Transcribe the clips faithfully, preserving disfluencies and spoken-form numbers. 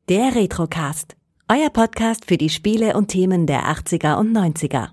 Der Retrocast, euer Podcast für die Spiele und Themen der achtziger und neunziger.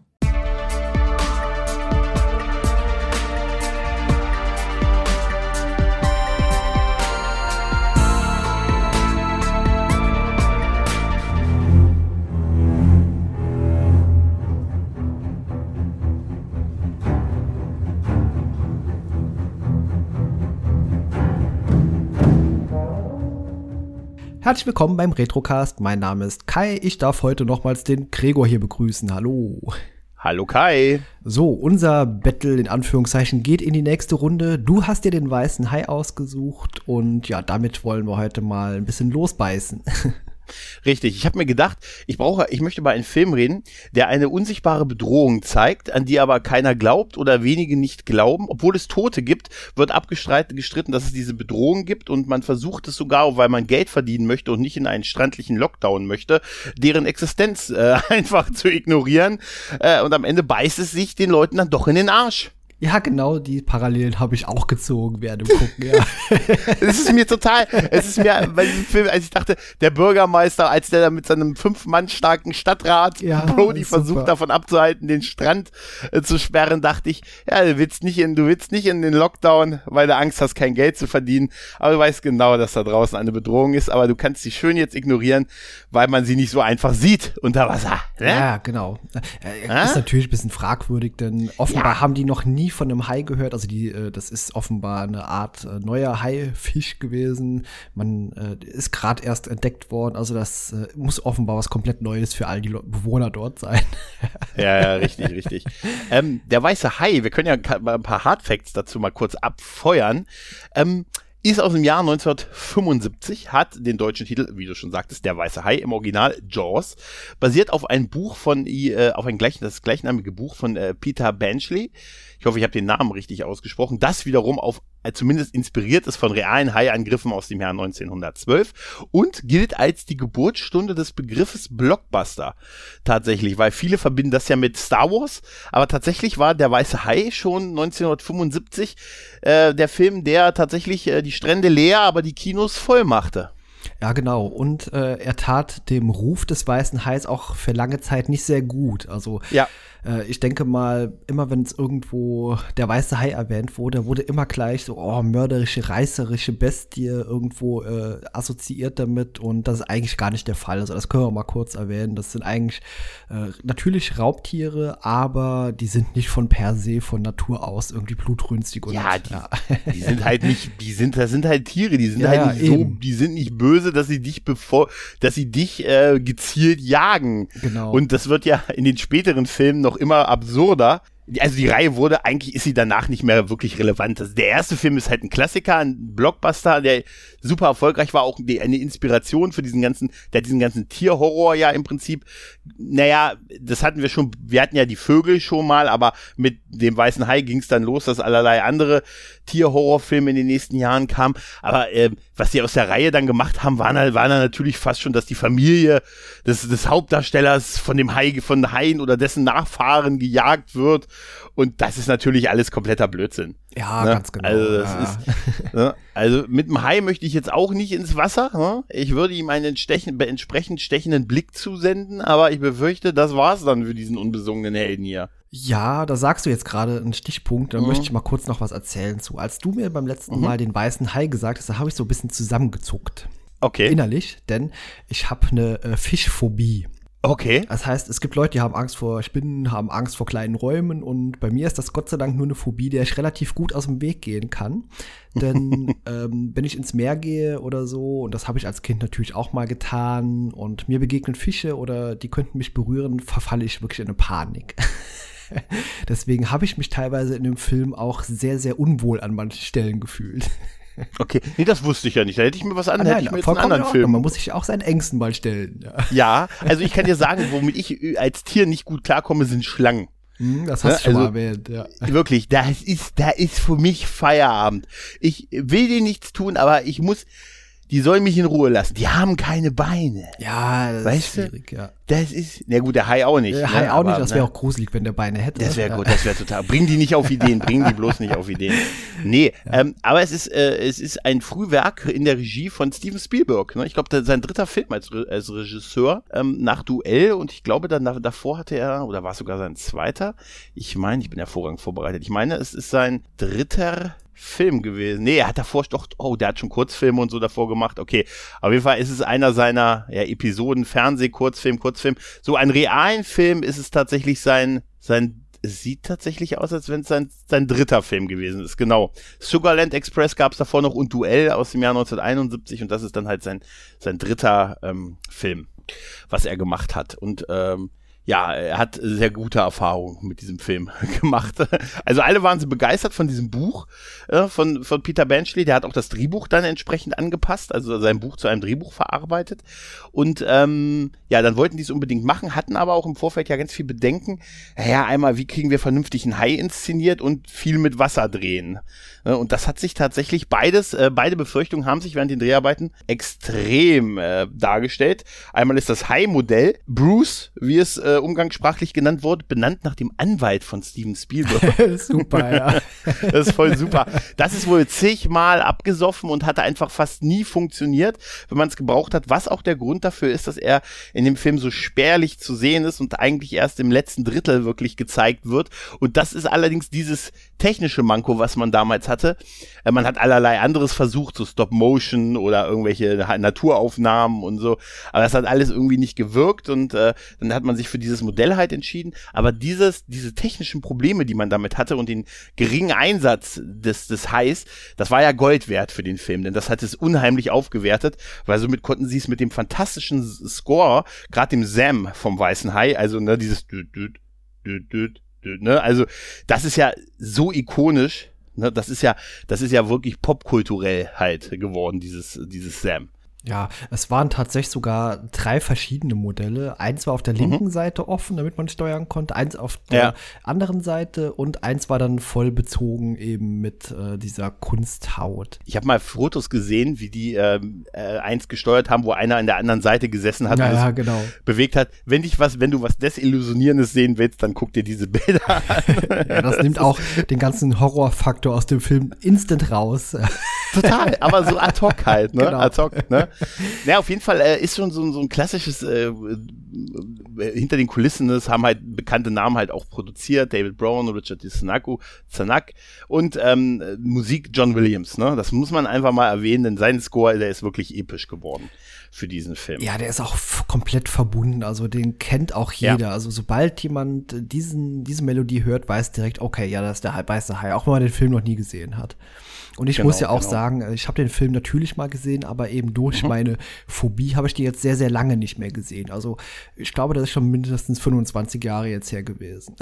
Herzlich willkommen beim Retrocast. Mein Name ist Kai. Ich darf heute nochmals den Gregor hier begrüßen. Hallo. Hallo Kai. So, unser Battle in Anführungszeichen geht in die nächste Runde. Du hast dir den weißen Hai ausgesucht und ja, damit wollen wir heute mal ein bisschen losbeißen. Richtig, ich habe mir gedacht, ich brauche, ich möchte über einen Film reden, der eine unsichtbare Bedrohung zeigt, an die aber keiner glaubt oder wenige nicht glauben. Obwohl es Tote gibt, wird abgestritten, gestritten, dass es diese Bedrohung gibt und man versucht es sogar, weil man Geld verdienen möchte und nicht in einen strandlichen Lockdown möchte, deren Existenz äh, einfach zu ignorieren äh, und am Ende beißt es sich den Leuten dann doch in den Arsch. Ja, genau, die Parallelen habe ich auch gezogen während dem Gucken, ja. Es ist mir total, es ist mir bei diesem Film, als ich dachte, der Bürgermeister, als der da mit seinem fünf Mann starken Stadtrat ja, Brody versucht davon abzuhalten, den Strand äh, zu sperren, dachte ich, ja, du willst nicht in, du willst nicht in den Lockdown, weil du Angst hast, kein Geld zu verdienen, aber du weißt genau, dass da draußen eine Bedrohung ist, aber du kannst sie schön jetzt ignorieren, weil man sie nicht so einfach sieht unter Wasser. Ne? Ja, genau. Äh, ah? Ist natürlich ein bisschen fragwürdig, denn offenbar ja. haben die noch nie von einem Hai gehört, also die, äh, das ist offenbar eine Art äh, neuer Haifisch gewesen. Man äh, ist gerade erst entdeckt worden, also das äh, muss offenbar was komplett Neues für all die Le- Bewohner dort sein. Ja, ja, richtig, richtig. Ähm, der weiße Hai, wir können ja ein paar Hardfacts dazu mal kurz abfeuern. Ähm, Ist aus dem Jahr neunzehnhundertfünfundsiebzig, hat den deutschen Titel, wie du schon sagtest, Der weiße Hai, im Original Jaws, basiert auf ein Buch von, äh, auf ein gleich, das gleichnamige Buch von äh, Peter Benchley. Ich hoffe, ich habe den Namen richtig ausgesprochen. Das wiederum auf, äh, zumindest inspiriert ist von realen Hai-Angriffen aus dem Jahr neunzehnhundertzwölf und gilt als die Geburtsstunde des Begriffes Blockbuster. Tatsächlich, weil viele verbinden das ja mit Star Wars, aber tatsächlich war Der weiße Hai schon neunzehnhundertfünfundsiebzig äh, der Film, der tatsächlich äh, die Strände leer, aber die Kinos voll machte. Ja, genau. Und äh, er tat dem Ruf des weißen Hais auch für lange Zeit nicht sehr gut. Also ja. äh, ich denke mal, immer wenn es irgendwo der weiße Hai erwähnt wurde, wurde immer gleich so, oh, mörderische, reißerische Bestie irgendwo äh, assoziiert damit. Und das ist eigentlich gar nicht der Fall. Also das können wir mal kurz erwähnen. Das sind eigentlich äh, natürlich Raubtiere, aber die sind nicht von per se von Natur aus irgendwie blutrünstig. Und, ja, die, ja. die sind halt nicht, die sind, das sind halt Tiere, die sind ja, halt ja, nicht eben. so, die sind nicht böse, dass sie dich bevor, dass sie dich äh, gezielt jagen. Genau. Und das wird ja in den späteren Filmen noch immer absurder. Also die Reihe wurde, eigentlich ist sie danach nicht mehr wirklich relevant. Also der erste Film ist halt ein Klassiker, ein Blockbuster, der super erfolgreich war, auch die, eine Inspiration für diesen ganzen, der diesen ganzen Tierhorror ja im Prinzip, naja, das hatten wir schon, wir hatten ja die Vögel schon mal, aber mit dem weißen Hai ging es dann los, dass allerlei andere Tierhorrorfilme in den nächsten Jahren kamen. Aber äh, was die aus der Reihe dann gemacht haben, waren, waren dann natürlich fast schon, dass die Familie des, des Hauptdarstellers von dem Hai, von Haien oder dessen Nachfahren gejagt wird. Und das ist natürlich alles kompletter Blödsinn. Ja, ne? Ganz genau. Also, das ja. ist, ne? Also mit dem Hai möchte ich jetzt auch nicht ins Wasser. Ne? Ich würde ihm einen stechen, entsprechend stechenden Blick zusenden, aber ich befürchte, das war's dann für diesen unbesungenen Helden hier. Ja, da sagst du jetzt gerade einen Stichpunkt, da mhm. möchte ich mal kurz noch was erzählen zu. Als du mir beim letzten mhm. Mal den weißen Hai gesagt hast, da habe ich so ein bisschen zusammengezuckt. Okay. Innerlich, denn ich habe eine äh, Fischphobie. Okay. Das heißt, es gibt Leute, die haben Angst vor Spinnen, haben Angst vor kleinen Räumen und bei mir ist das Gott sei Dank nur eine Phobie, der ich relativ gut aus dem Weg gehen kann. Denn ähm, wenn ich ins Meer gehe oder so, und das habe ich als Kind natürlich auch mal getan und mir begegnen Fische oder die könnten mich berühren, verfalle ich wirklich in eine Panik. Deswegen habe ich mich teilweise in dem Film auch sehr, sehr unwohl an manchen Stellen gefühlt. Okay, nee, das wusste ich ja nicht. Da hätte ich mir was an, ah, hätte nein, ich mir jetzt einen anderen Ordnung. Film. Man muss sich auch seinen Ängsten mal stellen. Ja, ja, also ich kann dir sagen, womit ich als Tier nicht gut klarkomme, sind Schlangen. Hm, das hast du ja, schon also, mal erwähnt, ja. Wirklich, das ist, da ist für mich Feierabend. Ich will dir nichts tun, aber ich muss, die sollen mich in Ruhe lassen. Die haben keine Beine. Ja, das weißt ist schwierig, du? ja. Das ist, na gut, der Hai auch nicht. Der ne? Hai auch aber, nicht, das wäre ne? auch gruselig, wenn der Beine hätte. Das wäre gut, das wäre total. Bring die nicht auf Ideen, bring die bloß nicht auf Ideen. Nee, ja. ähm, aber es ist, äh, es ist ein Frühwerk in der Regie von Steven Spielberg. Ne? Ich glaube, sein dritter Film als, als Regisseur ähm, nach Duell und ich glaube, dann davor hatte er, oder war es sogar sein zweiter? Ich meine, ich bin hervorragend vorbereitet. Ich meine, es ist sein dritter Film gewesen. Nee, er hat davor doch, oh, der hat schon Kurzfilme und so davor gemacht. Okay, auf jeden Fall ist es einer seiner ja, Episoden, Fernseh, Kurzfilm, Kurzfilm. So einen realen Film ist es tatsächlich sein, sein, es sieht tatsächlich aus, als wenn es sein, sein dritter Film gewesen ist. Genau. Sugarland Express gab es davor noch und Duell aus dem Jahr neunzehnhunderteinundsiebzig und das ist dann halt sein, sein dritter ähm, Film, was er gemacht hat. Und ähm, ja, er hat sehr gute Erfahrungen mit diesem Film gemacht. Also alle waren so begeistert von diesem Buch äh, von, von Peter Benchley. Der hat auch das Drehbuch dann entsprechend angepasst, also sein Buch zu einem Drehbuch verarbeitet. Und ähm, ja, dann wollten die es unbedingt machen, hatten aber auch im Vorfeld ja ganz viel Bedenken. Naja, einmal, wie kriegen wir vernünftig einen Hai inszeniert und viel mit Wasser drehen. Und das hat sich tatsächlich beides, äh, beide Befürchtungen haben sich während den Dreharbeiten extrem äh, dargestellt. Einmal ist das Hai-Modell, Bruce, wie es äh, umgangssprachlich genannt wurde, benannt nach dem Anwalt von Steven Spielberg. Super, ja. Das ist voll super. Das ist wohl zigmal abgesoffen und hatte einfach fast nie funktioniert, wenn man es gebraucht hat, was auch der Grund dafür ist, dass er in dem Film so spärlich zu sehen ist und eigentlich erst im letzten Drittel wirklich gezeigt wird. Und das ist allerdings dieses technische Manko, was man damals hatte. Äh, man hat allerlei anderes versucht, so Stop-Motion oder irgendwelche Naturaufnahmen und so, aber das hat alles irgendwie nicht gewirkt und äh, dann hat man sich für dieses Modell halt entschieden, aber dieses, diese technischen Probleme, die man damit hatte und den geringen Einsatz des, des Hais, das war ja Gold wert für den Film, denn das hat es unheimlich aufgewertet, weil somit konnten sie es mit dem fantastischen Score, gerade dem Sam vom Weißen Hai, also ne, dieses düt, düt, düt, düt, düt, ne, also das ist ja so ikonisch, ne, das ist ja, das ist ja wirklich popkulturell halt geworden, dieses, dieses Sam. Ja, es waren tatsächlich sogar drei verschiedene Modelle. Eins war auf der linken mhm. Seite offen, damit man steuern konnte. Eins auf der ja. anderen Seite und eins war dann voll bezogen eben mit äh, dieser Kunsthaut. Ich habe mal Fotos gesehen, wie die äh, äh, eins gesteuert haben, wo einer an der anderen Seite gesessen hat ja, und ja, es genau. bewegt hat. Wenn dich was, wenn du was Desillusionierendes sehen willst, dann guck dir diese Bilder an. Ja, das, das nimmt auch den ganzen Horrorfaktor aus dem Film instant raus. Total, aber so ad hoc halt, ne? Genau. Ad hoc, ne? Ja, auf jeden Fall äh, ist schon so, so ein klassisches äh, hinter den Kulissen, das haben halt bekannte Namen halt auch produziert, David Brown, Richard Zanuck und ähm, Musik John Williams, ne? Das muss man einfach mal erwähnen, denn sein Score, der ist wirklich episch geworden für diesen Film. Ja, der ist auch f- komplett verbunden, also den kennt auch jeder. Ja. Also sobald jemand diesen, diese Melodie hört, weiß direkt, okay, ja, das ist der Weiße Hai, auch wenn man den Film noch nie gesehen hat. Und ich genau, muss ja auch genau. sagen, ich habe den Film natürlich mal gesehen, aber eben durch mhm. meine Phobie habe ich den jetzt sehr, sehr lange nicht mehr gesehen. Also ich glaube, das ist schon mindestens fünfundzwanzig Jahre jetzt her gewesen.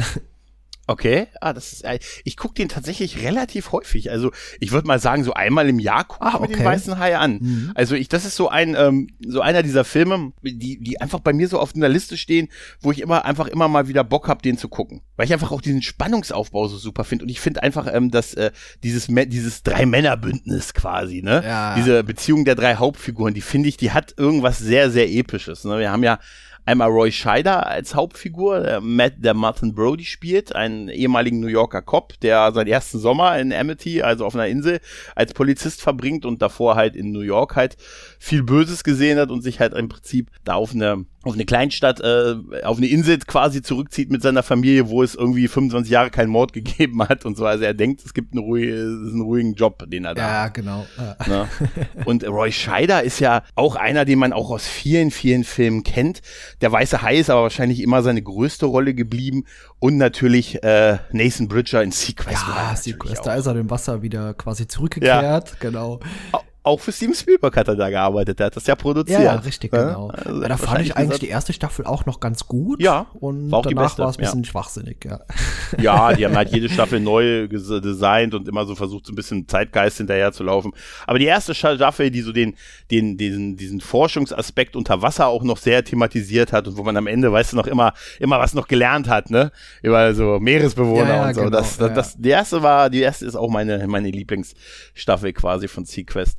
Okay, ah, das ist, ich gucke den tatsächlich relativ häufig. Also ich würde mal sagen, so einmal im Jahr gucke ich ah, mir okay. den Weißen Hai an. Mhm. Also ich, das ist so ein, ähm, so einer dieser Filme, die, die einfach bei mir so auf einer Liste stehen, wo ich immer einfach immer mal wieder Bock habe, den zu gucken, weil ich einfach auch diesen Spannungsaufbau so super finde. Und ich finde einfach, ähm, dass äh, dieses dieses Drei-Männer-Bündnis quasi, ne, ja. diese Beziehung der drei Hauptfiguren, die finde ich, die hat irgendwas sehr sehr Episches. Ne? Wir haben ja einmal Roy Scheider als Hauptfigur, der, Matt, der Martin Brody spielt, einen ehemaligen New Yorker Cop, der seinen ersten Sommer in Amity, also auf einer Insel, als Polizist verbringt und davor halt in New York halt viel Böses gesehen hat und sich halt im Prinzip da auf eine auf eine Kleinstadt, äh, auf eine Insel quasi zurückzieht mit seiner Familie, wo es irgendwie fünfundzwanzig Jahre keinen Mord gegeben hat und so. Also er denkt, es gibt einen, ruhig, einen ruhigen Job, den er da ja, hat. Ja, genau. Ne? Und Roy Scheider ist ja auch einer, den man auch aus vielen, vielen Filmen kennt. Der Weiße Hai ist aber wahrscheinlich immer seine größte Rolle geblieben. Und natürlich äh, Nathan Bridger in Sequest. Ja, Sequest, da ist er im Wasser wieder quasi zurückgekehrt, ja. Genau. Auch für Steven Spielberg hat er da gearbeitet, der hat das ja produziert. Ja, richtig, ja? genau. Also ja, da fand ich eigentlich die erste Staffel auch noch ganz gut. Ja, und war auch danach war es ein ja. bisschen schwachsinnig, ja. Ja, die haben halt jede Staffel neu ges- designt und immer so versucht, so ein bisschen Zeitgeist hinterher zu laufen. Aber die erste Staffel, die so den, den, diesen, diesen Forschungsaspekt unter Wasser auch noch sehr thematisiert hat und wo man am Ende, weißt du, noch immer, immer was noch gelernt hat, ne? Über so Meeresbewohner ja, ja, und so. Genau, das, das, ja. das, die erste war, die erste ist auch meine, meine Lieblingsstaffel quasi von Sequest.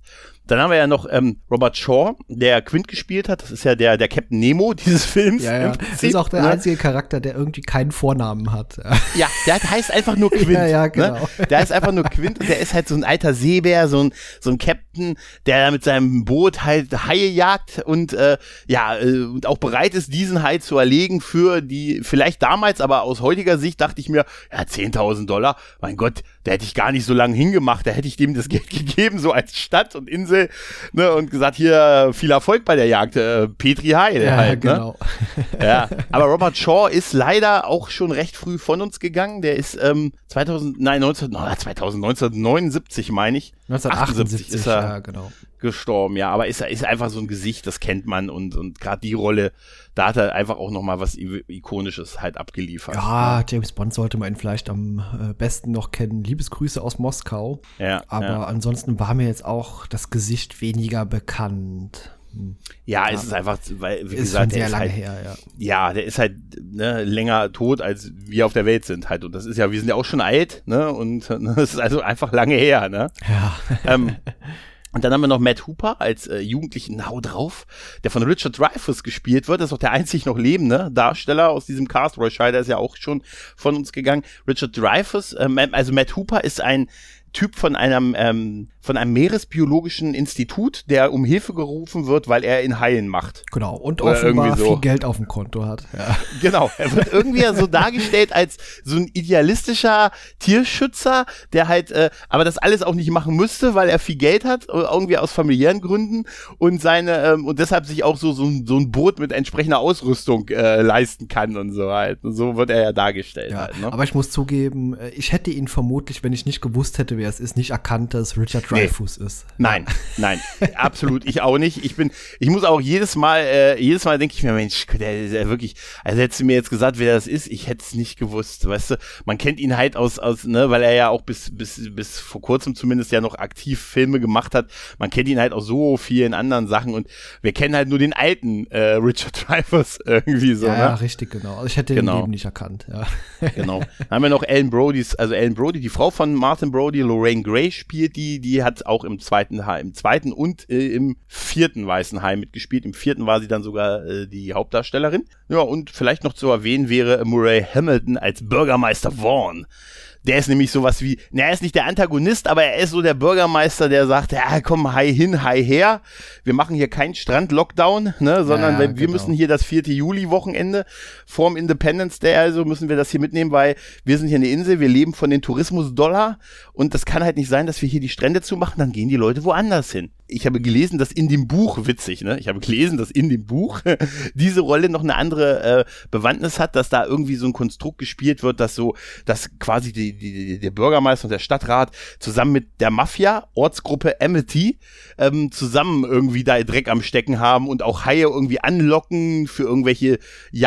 Dann haben wir ja noch ähm, Robert Shaw, der Quint gespielt hat. Das ist ja der, der Captain Nemo dieses Films. Ja, ja. Das ist auch der ne? einzige Charakter, der irgendwie keinen Vornamen hat. Ja, der heißt einfach nur Quint. Ja, ja, genau. Ne? Der heißt einfach nur Quint und der ist halt so ein alter Seebär, so ein, so ein Captain, der mit seinem Boot halt Haie jagt und äh, ja, äh, und auch bereit ist, diesen Hai zu erlegen für die, vielleicht damals, aber aus heutiger Sicht dachte ich mir, ja, zehntausend Dollar, mein Gott, da hätte ich gar nicht so lange hingemacht, da hätte ich dem das Geld gegeben, so als Stadt und Insel, ne, und gesagt, hier, viel Erfolg bei der Jagd, äh, Petri Hai, der Ja, halt, genau. ne? Ja, aber Robert Shaw ist leider auch schon recht früh von uns gegangen, der ist ähm, zweitausend, nein, neunzehn, no, zweitausend, neunzehnhundertneunundsiebzig meine ich, neunzehnhundertachtundsiebzig ist er ja, genau. gestorben, ja, aber ist, ist einfach so ein Gesicht, das kennt man und, und gerade die Rolle, da hat er einfach auch nochmal was I- Ikonisches halt abgeliefert. Ja, James Bond sollte man ihn vielleicht am äh, besten noch kennen. Liebesgrüße aus Moskau. Ja, aber ja. ansonsten war mir jetzt auch das Gesicht weniger bekannt. Hm. Ja, es ist einfach, weil, wie Ist gesagt, schon der sehr ist lange halt, her, ja. ja, der ist halt ne, länger tot, als wir auf der Welt sind halt. Und das ist ja, wir sind ja auch schon alt, ne? Und ne, das ist also einfach lange her, ne? Ja. ähm, Und dann haben wir noch Matt Hooper als äh, jugendlichen Hau drauf, der von Richard Dreyfuss gespielt wird. Das ist auch der einzig noch lebende Darsteller aus diesem Cast. Roy Scheider ist ja auch schon von uns gegangen. Richard Dreyfuss, ähm, also Matt Hooper ist ein Typ von einem ähm, von einem meeresbiologischen Institut, der um Hilfe gerufen wird, weil er in Haien macht. Genau, und Oder offenbar irgendwie so. viel Geld auf dem Konto hat. Ja. Genau, er wird irgendwie so dargestellt als so ein idealistischer Tierschützer, der halt, äh, aber das alles auch nicht machen müsste, weil er viel Geld hat, irgendwie aus familiären Gründen und seine ähm, und deshalb sich auch so so ein, so ein Boot mit entsprechender Ausrüstung äh, leisten kann und so halt. Und so wird er ja dargestellt. Ja, halt, ne? aber ich muss zugeben, ich hätte ihn vermutlich, wenn ich nicht gewusst hätte, wer es ist, nicht erkannt, dass Richard Dreyfuss nee. ist. Nein, nein, absolut, ich auch nicht. Ich bin, ich muss auch jedes Mal, äh, jedes Mal denke ich mir, Mensch, der ist ja wirklich, also hättest du mir jetzt gesagt, wer das ist, ich hätte es nicht gewusst, weißt du. Man kennt ihn halt aus, aus, ne, weil er ja auch bis, bis, bis vor kurzem zumindest ja noch aktiv Filme gemacht hat. Man kennt ihn halt auch so vielen anderen Sachen und wir kennen halt nur den alten äh, Richard Dreyfuss irgendwie so. Ja, ne? ja, richtig, genau. Also ich hätte genau. ihn eben nicht erkannt, ja. Genau. Dann haben wir noch Ellen Brody, also Ellen Brody, die Frau von Martin Brody, Lorraine Gray spielt die, die hat auch im zweiten Hai, im zweiten und äh, im vierten Weißen Hai mitgespielt. Im vierten war sie dann sogar äh, die Hauptdarstellerin. Ja, und vielleicht noch zu erwähnen wäre Murray Hamilton als Bürgermeister Vaughn. Der ist nämlich sowas wie, na, er ist nicht der Antagonist, aber er ist so der Bürgermeister, der sagt, ja, komm, Hai hin, Hai her. Wir machen hier keinen Strand-Lockdown, ne, sondern ja, wenn, wir genau. müssen hier das vierte Juli-Wochenende vorm Independence Day, also müssen wir das hier mitnehmen, weil wir sind hier eine Insel, wir leben von den Tourismus-Dollar und das kann halt nicht sein, dass wir hier die Strände zumachen, dann gehen die Leute woanders hin. Ich habe gelesen, dass in dem Buch, witzig, ne? Ich habe gelesen, dass in dem Buch diese Rolle noch eine andere äh, Bewandtnis hat, dass da irgendwie so ein Konstrukt gespielt wird, dass so, dass quasi die, die, der Bürgermeister und der Stadtrat zusammen mit der Mafia, Ortsgruppe Amity, ähm, zusammen irgendwie da Dreck am Stecken haben und auch Haie irgendwie anlocken für irgendwelche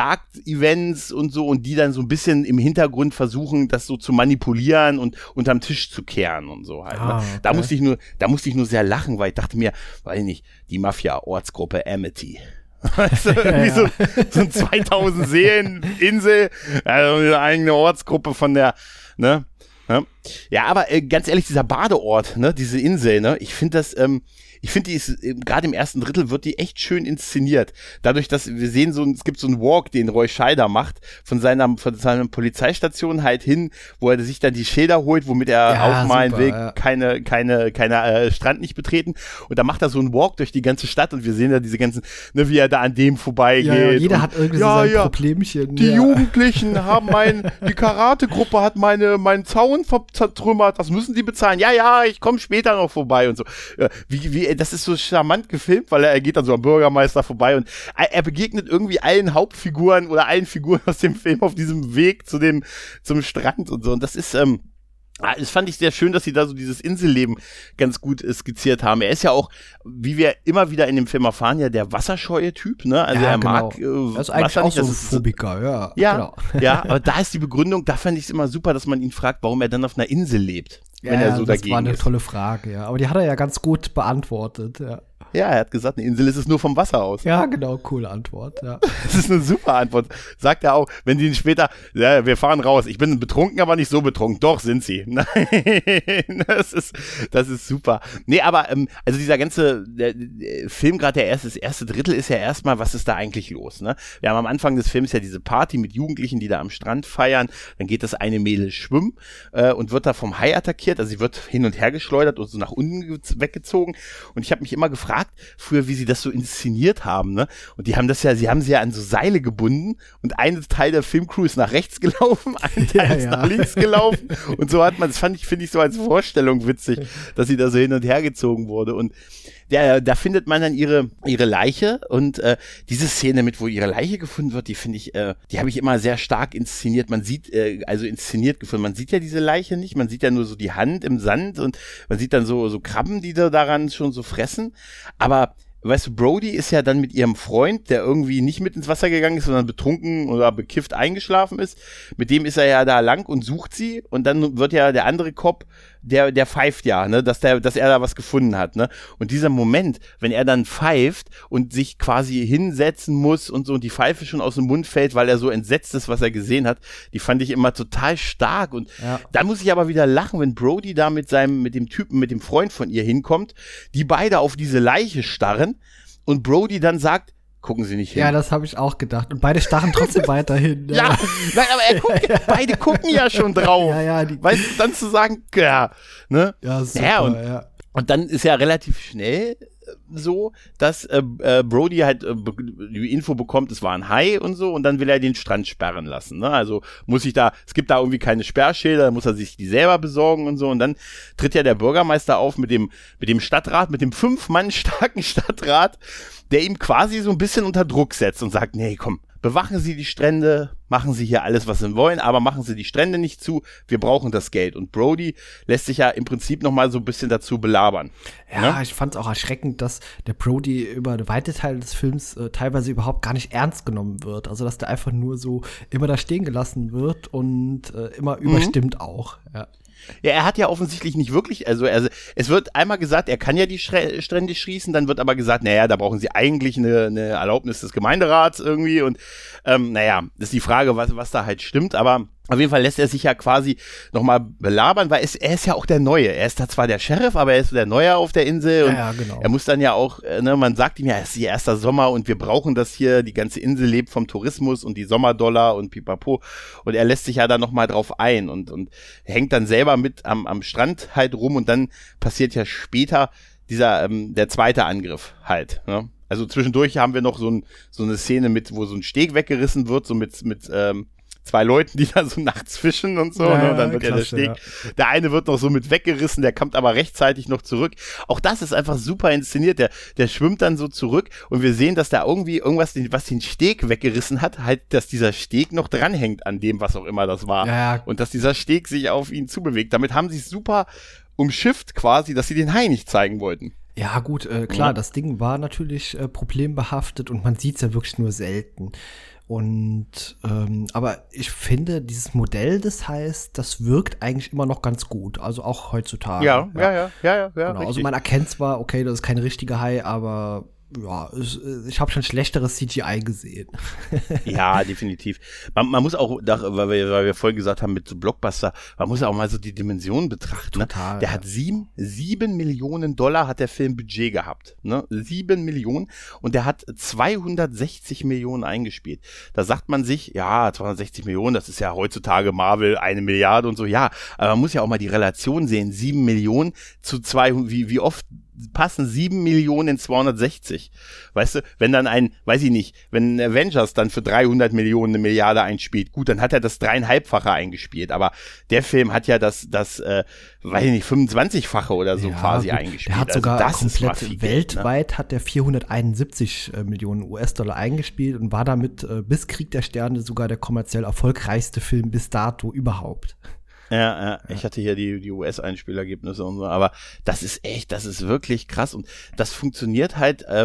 Jagdevents und so und die dann so ein bisschen im Hintergrund versuchen, das so zu manipulieren und unterm Tisch zu kehren und so halt. Ah, ne? okay. Da musste ich nur, da musste ich nur sehr lachen, weil ich dachte mir, weiß ich nicht, die Mafia-Ortsgruppe Amity. Weißt du, irgendwie ja. so, so ein zweitausend Seelen-Insel, also eine eigene Ortsgruppe von der, ne? Ja, ja aber äh, ganz ehrlich, dieser Badeort, ne, diese Insel, ne, ich finde das, ähm, ich finde, die ist, äh, gerade im ersten Drittel wird die echt schön inszeniert. Dadurch, dass wir sehen, so, es gibt so einen Walk, den Roy Scheider macht, von seiner, von seiner Polizeistation halt hin, wo er sich dann die Schilder holt, womit er Ja, aufmalen super, will, ja. keine, keine, keine äh, Strand nicht betreten. Und da macht er so einen Walk durch die ganze Stadt und wir sehen da diese ganzen, ne, wie er da an dem vorbeigeht. Ja, ja, jeder und, hat irgendwie ja, so sein ja, Problemchen. die ja. Jugendlichen haben mein, die Karate-Gruppe hat meine, meinen Zaun ver- zertrümmert, das müssen die bezahlen. Ja, ja, ich komme später noch vorbei und so. Ja, wie, wie, das ist so charmant gefilmt, weil er, er geht dann so am Bürgermeister vorbei und er, er begegnet irgendwie allen Hauptfiguren oder allen Figuren aus dem Film auf diesem Weg zu dem, zum Strand und so. Und das ist, ähm, das fand ich sehr schön, dass sie da so dieses Inselleben ganz gut äh, skizziert haben. Er ist ja auch, wie wir immer wieder in dem Film erfahren, ja der wasserscheue Typ, ne? Also Ja, er genau. mag äh, Das ist eigentlich Wasser auch nicht, so das ein ist- Phobiker, ja. Ja, genau. ja, aber da ist die Begründung, da fand ich es immer super, dass man ihn fragt, warum er dann auf einer Insel lebt, wenn ja, er so das dagegen war eine ist. tolle Frage, ja. Aber die hat er ja ganz gut beantwortet, ja. Ja, er hat gesagt, eine Insel ist es nur vom Wasser aus. Ja, genau, coole Antwort, ja. Das ist eine super Antwort. Sagt er auch, wenn die ihn später, ja, wir fahren raus, ich bin betrunken, aber nicht so betrunken. Doch, sind sie. Nein, das ist, das ist super. Nee, aber, ähm, also dieser ganze der, der Film, gerade der erste, das erste Drittel ist ja erstmal, was ist da eigentlich los, ne? Wir haben am Anfang des Films ja diese Party mit Jugendlichen, die da am Strand feiern. Dann geht das eine Mädel schwimmen äh, und wird da vom Hai attackiert. Also sie wird hin und her geschleudert und so nach unten weggezogen. Und ich habe mich immer gefragt, früher, wie sie das so inszeniert haben, ne? Und die haben das ja, sie haben sie ja an so Seile gebunden und ein Teil der Filmcrew ist nach rechts gelaufen, ein Teil ja, ist ja. nach links gelaufen und so hat man, das fand ich, finde ich so als Vorstellung witzig, dass sie da so hin und her gezogen wurde und der, da findet man dann ihre, ihre Leiche und äh, diese Szene mit, wo ihre Leiche gefunden wird, die finde ich, äh, die habe ich immer sehr stark inszeniert. Man sieht, äh, also inszeniert gefunden, man sieht ja diese Leiche nicht, man sieht ja nur so die Hand im Sand und man sieht dann so, so Krabben, die da daran schon so fressen, aber weißt du, Brody ist ja dann mit ihrem Freund, der irgendwie nicht mit ins Wasser gegangen ist, sondern betrunken oder bekifft eingeschlafen ist. Mit dem ist er ja da lang und sucht sie. Und dann wird ja der andere Cop, der, der pfeift ja, ne, dass der, dass er da was gefunden hat, ne. Und dieser Moment, wenn er dann pfeift und sich quasi hinsetzen muss und so und die Pfeife schon aus dem Mund fällt, weil er so entsetzt ist, was er gesehen hat, die fand ich immer total stark. Und ja. Dann muss ich aber wieder lachen, wenn Brody da mit seinem, mit dem Typen, mit dem Freund von ihr hinkommt, die beide auf diese Leiche starren und Brody dann sagt, gucken Sie nicht hin. Ja, das habe ich auch gedacht. Und beide starren trotzdem weiterhin. Ja, ja, nein, aber er guckt, ja, ja. beide gucken ja schon drauf. Ja, ja, die weißt du, dann zu sagen, ja, ne? Ja, super, ja, und, ja. Und dann ist ja relativ schnell so, dass äh, äh, Brody halt äh, die Info bekommt, es war ein Hai und so, und dann will er den Strand sperren lassen, ne? Also muss ich da, es gibt da irgendwie keine Sperrschilder, dann muss er sich die selber besorgen und so, und dann tritt ja der Bürgermeister auf mit dem, mit dem Stadtrat, mit dem fünf Mann starken Stadtrat, der ihm quasi so ein bisschen unter Druck setzt und sagt, nee, komm, bewachen Sie die Strände, machen Sie hier alles, was Sie wollen, aber machen Sie die Strände nicht zu, wir brauchen das Geld. Und Brody lässt sich ja im Prinzip nochmal so ein bisschen dazu belabern. Ja, ne? Ich fand es auch erschreckend, dass der Brody über eine weite Teile des Films äh, teilweise überhaupt gar nicht ernst genommen wird. Also, dass der einfach nur so immer da stehen gelassen wird und äh, immer mhm. überstimmt auch, ja. Ja, er hat ja offensichtlich nicht wirklich, also er, es wird einmal gesagt, er kann ja die Strände schließen, dann wird aber gesagt, naja, da brauchen sie eigentlich eine, eine Erlaubnis des Gemeinderats irgendwie und ähm, naja, das ist die Frage, was, was da halt stimmt, aber auf jeden Fall lässt er sich ja quasi nochmal belabern, weil es, er ist ja auch der Neue. Er ist da zwar der Sheriff, aber er ist der Neue auf der Insel. Und ja, ja, genau. Er muss dann ja auch, ne, man sagt ihm ja, es ist ihr erster Sommer und wir brauchen das hier. Die ganze Insel lebt vom Tourismus und die Sommerdollar und pipapo. Und er lässt sich ja da nochmal drauf ein und, und hängt dann selber mit am, am Strand halt rum und dann passiert ja später dieser, ähm, der zweite Angriff halt, ne? Also zwischendurch haben wir noch so, ein, so eine Szene mit, wo so ein Steg weggerissen wird, so mit, mit, ähm, zwei Leuten, die da so nachts fischen und so, ja, ne? Und dann wird klasse, ja der Steg, ja. Der eine wird noch so mit weggerissen, der kommt aber rechtzeitig noch zurück. Auch das ist einfach super inszeniert, der, der schwimmt dann so zurück und wir sehen, dass da irgendwie irgendwas, was den Steg weggerissen hat, halt, dass dieser Steg noch dranhängt an dem, was auch immer das war. Ja, ja. Und dass dieser Steg sich auf ihn zubewegt. Damit haben sie es super umschifft quasi, dass sie den Hai nicht zeigen wollten. Ja, gut, äh, klar, ja. Das Ding war natürlich äh, problembehaftet und man sieht es ja wirklich nur selten. Und ähm, aber ich finde, dieses Modell des Hais, das wirkt eigentlich immer noch ganz gut. Also auch heutzutage. Ja, ja, ja, ja, ja. ja genau. Also man erkennt zwar, okay, das ist kein richtiger Hai, aber ja, ich, ich habe schon schlechteres C G I gesehen. Ja, definitiv. Man, man muss auch, weil wir, weil wir vorhin gesagt haben mit so Blockbuster, man muss auch mal so die Dimensionen betrachten. Total, ne? Der ja. hat sieben, sieben Millionen Dollar hat der Film Budget gehabt. Ne? Sieben Millionen und der hat zweihundertsechzig Millionen eingespielt. Da sagt man sich, ja, zweihundertsechzig Millionen, das ist ja heutzutage Marvel eine Milliarde und so, ja. Aber man muss ja auch mal die Relation sehen. Sieben Millionen zu zweihundert, wie, wie oft passen sieben Millionen in zweihundertsechzig. Weißt du, wenn dann ein, weiß ich nicht, wenn Avengers dann für dreihundert Millionen eine Milliarde einspielt, gut, dann hat er das dreieinhalbfache eingespielt, aber der Film hat ja das, das, äh, weiß ich nicht, fünfundzwanzigfache oder so ja, quasi gut. eingespielt. Der hat sogar also das komplett Geld, weltweit ne? hat der vierhunderteinundsiebzig Millionen U S-Dollar eingespielt und war damit äh, bis Krieg der Sterne sogar der kommerziell erfolgreichste Film bis dato überhaupt. Ja, ja, ich hatte hier die, die U S-Einspielergebnisse und so, aber das ist echt, das ist wirklich krass und das funktioniert halt ähm,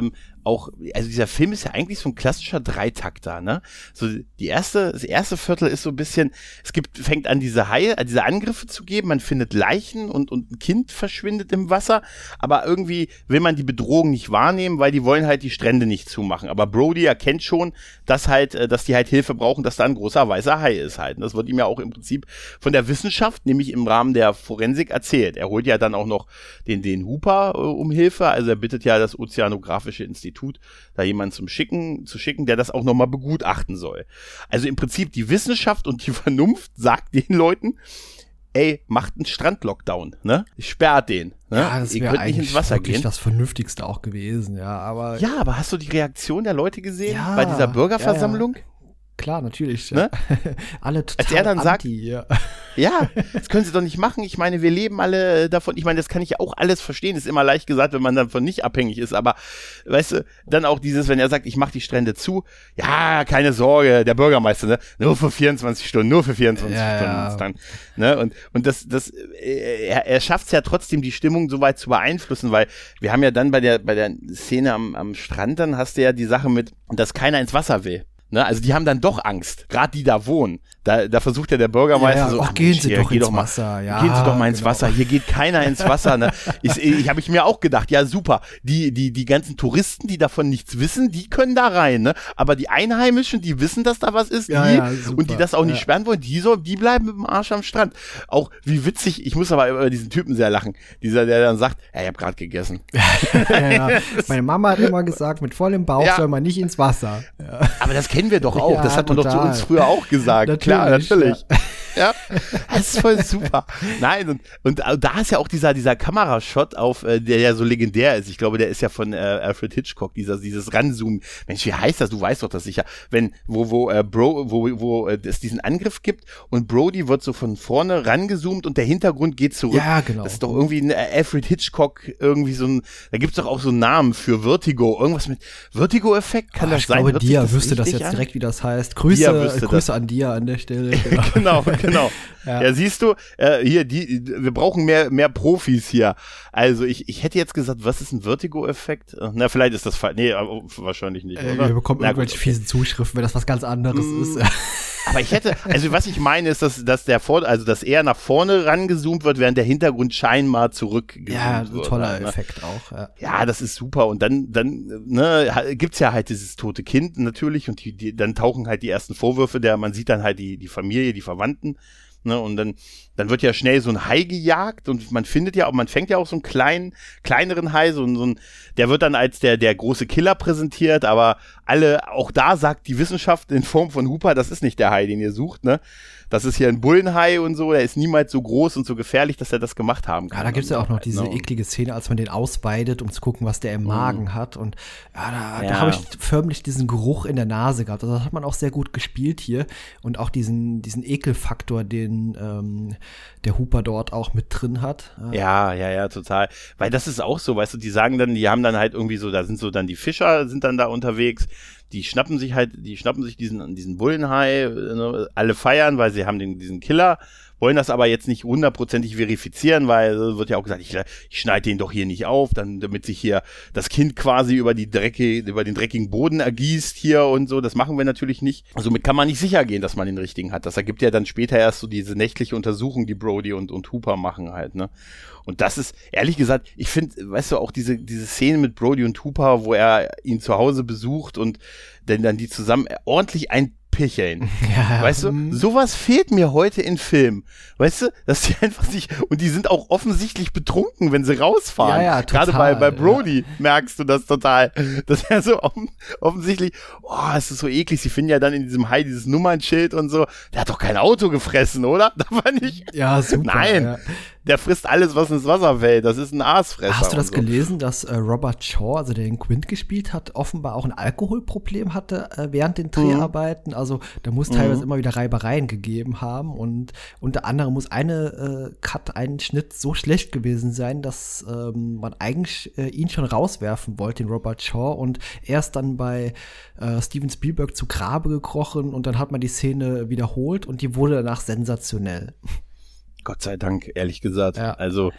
auch, also dieser Film ist ja eigentlich so ein klassischer Dreitakter, ne? So die erste, das erste Viertel ist so ein bisschen, es gibt, fängt an diese Haie, diese Angriffe zu geben, man findet Leichen und, und ein Kind verschwindet im Wasser, aber irgendwie will man die Bedrohung nicht wahrnehmen, weil die wollen halt die Strände nicht zumachen. Aber Brody erkennt schon, dass halt, dass die halt Hilfe brauchen, dass da ein großer weißer Hai ist halt. Und das wird ihm ja auch im Prinzip von der Wissenschaft, nämlich im Rahmen der Forensik erzählt. Er holt ja dann auch noch den, den Hooper äh, um Hilfe, also er bittet ja das Ozeanographische Institut, da jemanden zum schicken, zu schicken, der das auch nochmal begutachten soll. Also im Prinzip die Wissenschaft und die Vernunft sagt den Leuten, ey, macht einen Strandlockdown, ne? Sperrt den, ne? Ja, das wäre eigentlich ins Wasser wirklich gehen. das Vernünftigste auch gewesen, ja, aber. Ja, aber hast du die Reaktion der Leute gesehen ja, bei dieser Bürgerversammlung? Ja, ja. Klar, natürlich. Ne? Ja. Alle total Als er dann sagt, anti, ja. ja, das können sie doch nicht machen. Ich meine, wir leben alle davon. Ich meine, das kann ich ja auch alles verstehen. Ist immer leicht gesagt, wenn man davon nicht abhängig ist. Aber, weißt du, dann auch dieses, wenn er sagt, ich mache die Strände zu. Ja, keine Sorge, der Bürgermeister, ne? Nur für vierundzwanzig Stunden, nur für vierundzwanzig ja, Stunden. ja. Dann, ne? Und, und das, das, er, er schafft es ja trotzdem, die Stimmung so weit zu beeinflussen, weil wir haben ja dann bei der, bei der Szene am, am Strand, dann hast du ja die Sache mit, dass keiner ins Wasser will. Ne, also die haben dann doch Angst, gerade die da wohnen. Da, da versucht ja der Bürgermeister ja, ja. so, ach, ach, gehen Mensch, Sie hier, doch geh ins doch mal, Wasser. Ja, gehen Sie doch mal ins genau. Wasser. Hier geht keiner ins Wasser. Ne? Ich, ich habe ich mir auch gedacht, ja super, die die die ganzen Touristen, die davon nichts wissen, die können da rein. Ne? Aber die Einheimischen, die wissen, dass da was ist, ja, die ja, und die das auch nicht ja. sperren wollen, die so, die bleiben mit dem Arsch am Strand. Auch wie witzig. Ich muss aber über diesen Typen sehr lachen. Dieser, der dann sagt, ja, ich habe gerade gegessen. ja, ja. Meine Mama hat immer gesagt, mit vollem Bauch Ja. soll man nicht ins Wasser. Ja. Aber das kennen wir doch auch. Ja, das hat man doch zu total. uns früher auch gesagt. Natürlich, Klar, natürlich. ja. Ja, das ist voll super. Nein, und, und da ist ja auch dieser, dieser Kamerashot auf, äh, der ja so legendär ist. Ich glaube, der ist ja von äh, Alfred Hitchcock, dieser, dieses Ranzoomen. Mensch, wie heißt das? Du weißt doch das sicher. Wenn, wo, wo, äh, Bro, wo, wo äh, es diesen Angriff gibt und Brody wird so von vorne rangezoomt und der Hintergrund geht zurück. Ja, genau. Das ist doch irgendwie ein äh, Alfred Hitchcock, irgendwie so ein, da gibt's doch auch so einen Namen für Vertigo. Irgendwas mit Vertigo-Effekt, kann Ach, das ich sein? glaube, Hört sich Dia das wüsste das richtig jetzt an? direkt, wie das heißt. Dia Grüße, wüsste Grüße das. an Dia an der Stelle. genau, genau. Ja. Ja, siehst du, äh, hier, die, wir brauchen mehr, mehr Profis hier. Also ich, ich hätte jetzt gesagt, was ist ein Vertigo-Effekt? Na, vielleicht ist das falsch. Nee, aber wahrscheinlich nicht, Äh, oder? wir bekommen Na gut, irgendwelche okay. fiesen Zuschriften, wenn das was ganz anderes Mm. ist. Aber ich hätte, also was ich meine ist, dass, dass der vor, also dass er nach vorne rangezoomt wird, während der Hintergrund scheinbar zurückgezoomt Ja, ein wird. toller halt, ne? Effekt auch. Ja. Ja, das ist super. Und dann, dann, ne, ha- gibt's ja halt dieses tote Kind natürlich und die, die, dann tauchen halt die ersten Vorwürfe, der, man sieht dann halt die, die Familie, die Verwandten, ne, und dann, dann wird ja schnell so ein Hai gejagt und man findet ja auch, man fängt ja auch so einen kleinen, kleineren Hai, so, ein- so ein, der wird dann als der, der große Killer präsentiert, aber alle, auch da sagt die Wissenschaft in Form von Hooper, das ist nicht der Hai, den ihr sucht, ne. Das ist hier ein Bullenhai und so, der ist niemals so groß und so gefährlich, dass er das gemacht haben kann. Ja, da gibt's ja auch noch diese Ne, und- eklige Szene, als man den ausweidet, um zu gucken, was der im Magen hat. Und ja, da, Ja. da habe ich förmlich diesen Geruch in der Nase gehabt. Also das hat man auch sehr gut gespielt hier. Und auch diesen, diesen Ekelfaktor, den ähm, der Hooper dort auch mit drin hat. Ja, ja, ja, total. Weil das ist auch so, weißt du, die sagen dann, die haben dann halt irgendwie so, da sind so dann die Fischer, sind dann da unterwegs, die schnappen sich halt, die schnappen sich diesen, diesen Bullenhai, ne, alle feiern, weil sie haben den, diesen Killer, wollen das aber jetzt nicht hundertprozentig verifizieren, weil äh, wird ja auch gesagt, ich, ich schneide den doch hier nicht auf, dann, damit sich hier das Kind quasi über die Drecke, über den dreckigen Boden ergießt hier und so, das machen wir natürlich nicht. Somit kann man nicht sicher gehen, dass man den richtigen hat. Das ergibt ja dann später erst so diese nächtliche Untersuchung, die Brody und, und Hooper machen halt, ne. Und das ist, ehrlich gesagt, ich finde, weißt du, auch diese, diese Szene mit Brody und Hooper, wo er ihn zu Hause besucht und dann, dann die zusammen ordentlich einpicheln. Ja, Weißt du, mhm. sowas fehlt mir heute in Filmen. Weißt du, dass die einfach sich, und die sind auch offensichtlich betrunken, wenn sie rausfahren. Ja, ja, Gerade total, bei, bei Brody merkst du das total. Dass er so offen, offensichtlich, oh, es ist so eklig. Sie finden ja dann in diesem Hai dieses Nummernschild und so. Der hat doch kein Auto gefressen, oder? Da war nicht. Ja, super. Nein. Ja. Der frisst alles, was ins Wasser fällt. Das ist ein Aasfresser. Hast du das und so. gelesen, dass äh, Robert Shaw, also der den Quint gespielt hat, offenbar auch ein Alkoholproblem hatte äh, während den Dreharbeiten? Also da muss teilweise Mhm. immer wieder Reibereien gegeben haben und unter anderem muss eine äh, Cut, ein Schnitt so schlecht gewesen sein, dass ähm, man eigentlich äh, ihn schon rauswerfen wollte, den Robert Shaw, und er ist dann bei äh, Steven Spielberg zu Grabe gekrochen und dann hat man die Szene wiederholt und die wurde danach sensationell. Gott sei Dank, ehrlich gesagt. Ja. Also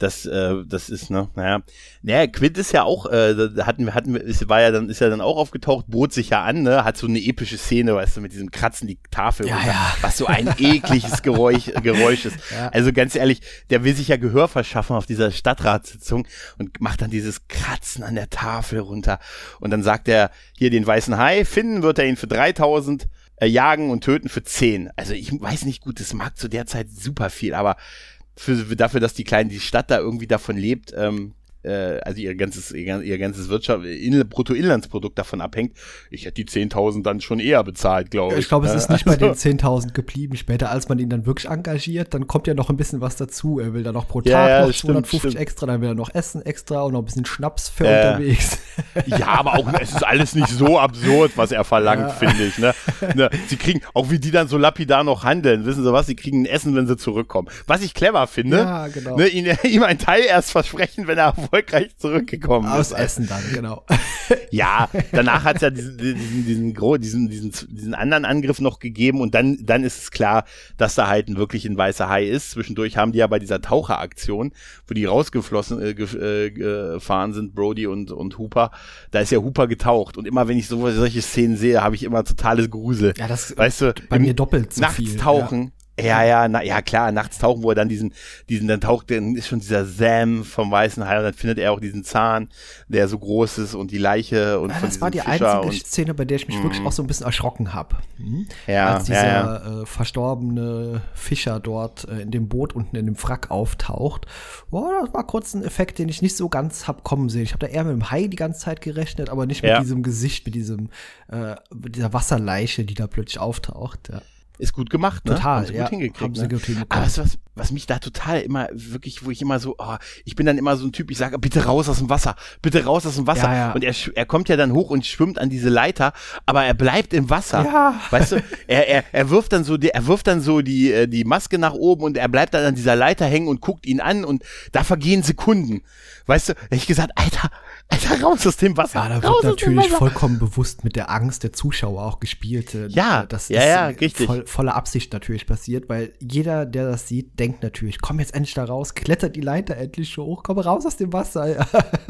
Das, äh, das ist, ne, naja. Naja, Quint ist ja auch, äh, hatten wir, hatten wir, ist, war ja dann, ist ja dann auch aufgetaucht, bot sich ja an, ne, hat so eine epische Szene, weißt du, mit diesem Kratzen die Tafel ja, runter, ja. was so ein ekliges Geräusch, Geräusch ist. Ja. Also ganz ehrlich, der will sich ja Gehör verschaffen auf dieser Stadtratssitzung und macht dann dieses Kratzen an der Tafel runter. Und dann sagt er, hier den weißen Hai, finden wird er ihn für dreitausend, äh, jagen und töten für zehn. Also ich weiß nicht, gut, das mag zu der Zeit super viel, aber Für, dafür, dass die kleine, die Stadt da irgendwie davon lebt, ähm, äh, also ihr ganzes, ihr, ihr ganzes Wirtschaft, in, Bruttoinlandsprodukt davon abhängt, ich hätte die zehntausend dann schon eher bezahlt, glaube ich. Ich glaube, es ist nicht also, bei den zehntausend geblieben. Später, als man ihn dann wirklich engagiert, dann kommt ja noch ein bisschen was dazu. Er will dann noch pro Tag ja, ja, noch stimmt, zweihundertfünfzig stimmt. extra, dann will er noch Essen extra und noch ein bisschen Schnaps für äh, unterwegs. Ja, aber auch, es ist alles nicht so absurd, was er verlangt, Ja. finde ich. Ne? Ne, sie kriegen, auch wie die dann so lapidar noch handeln, wissen Sie was, sie kriegen ein Essen, wenn sie zurückkommen. Was ich clever finde, Ja, genau. ne, ihn, ihm ein Teil erst versprechen, wenn er erfolgreich zurückgekommen Aus ist. Essen dann, genau. Ja, danach hat es ja diesen, diesen, diesen, gro- diesen, diesen, diesen anderen Angriff noch gegeben und dann, dann ist es klar, dass da halt ein wirklich ein weißer Hai ist. Zwischendurch haben die ja bei dieser Taucheraktion, wo die rausgeflossen äh, gef- äh, gefahren sind, Brody und, und Hooper, da ist ja Hooper getaucht und immer wenn ich so, solche Szenen sehe, habe ich immer totales Grusel. Ja, das weißt du, bei im- mir doppelt so nachts viel. tauchen. Ja, ja, na, ja klar, nachts tauchen, wo er dann diesen, diesen, dann taucht, dann ist schon dieser Sam vom weißen Hai und dann findet er auch diesen Zahn, der so groß ist und die Leiche und Ja, von das war die diesem Fischer einzige und, Szene, bei der ich mich wirklich auch so ein bisschen erschrocken habe. Mhm. Ja, Als dieser ja, Äh, verstorbene Fischer dort äh, in dem Boot unten in dem Wrack auftaucht. Boah, das war kurz ein Effekt, den ich nicht so ganz hab kommen sehen. Ich habe da eher mit dem Hai die ganze Zeit gerechnet, aber nicht mit Ja. diesem Gesicht, mit diesem äh, mit dieser Wasserleiche, die da plötzlich auftaucht. Ja. ist gut gemacht, ne? Total, Haben sie gut ja, hingekriegt, haben sie ne? gut hinbekommen. Aber was, was, was mich da total immer, wirklich, wo ich immer so, oh, ich bin dann immer so ein Typ, ich sage, bitte raus aus dem Wasser, bitte raus aus dem Wasser. Ja, ja. Und er, sch- er kommt ja dann hoch und schwimmt an diese Leiter, aber er bleibt im Wasser. Ja. Weißt du, er, er, er wirft dann so, die, er wirft dann so die, äh, die Maske nach oben und er bleibt dann an dieser Leiter hängen und guckt ihn an und da vergehen Sekunden. Weißt du, da hab ich gesagt, Alter, Alter, raus aus dem Wasser. Ja, da raus wird aus dem natürlich Wasser. vollkommen bewusst mit der Angst der Zuschauer auch gespielt. Äh, Ja, das ja, ist ja, äh, richtig. voll, voller Absicht natürlich passiert, weil jeder, der das sieht, denkt natürlich, komm jetzt endlich da raus, klettert die Leiter endlich hoch, komm raus aus dem Wasser. Ja.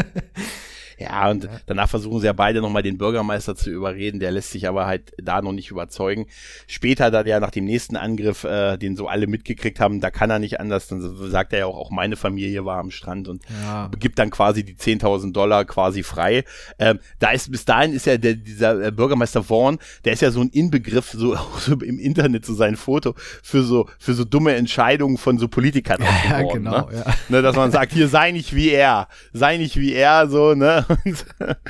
Ja, und danach versuchen sie ja beide nochmal den Bürgermeister zu überreden, der lässt sich aber halt da noch nicht überzeugen. Später dann ja nach dem nächsten Angriff, äh, den so alle mitgekriegt haben, da kann er nicht anders, dann sagt er ja auch, auch meine Familie war am Strand und Ja. gibt dann quasi die zehntausend Dollar quasi frei. Ähm, da ist, bis dahin ist ja der, dieser äh, Bürgermeister Vaughn, der ist ja so ein Inbegriff, so, auch so im Internet, so sein Foto, für so, für so dumme Entscheidungen von so Politikern Ja, auch ja, geworden, genau, ne? ja. Ne, dass man sagt, hier sei nicht wie er, sei nicht wie er, so, ne, und,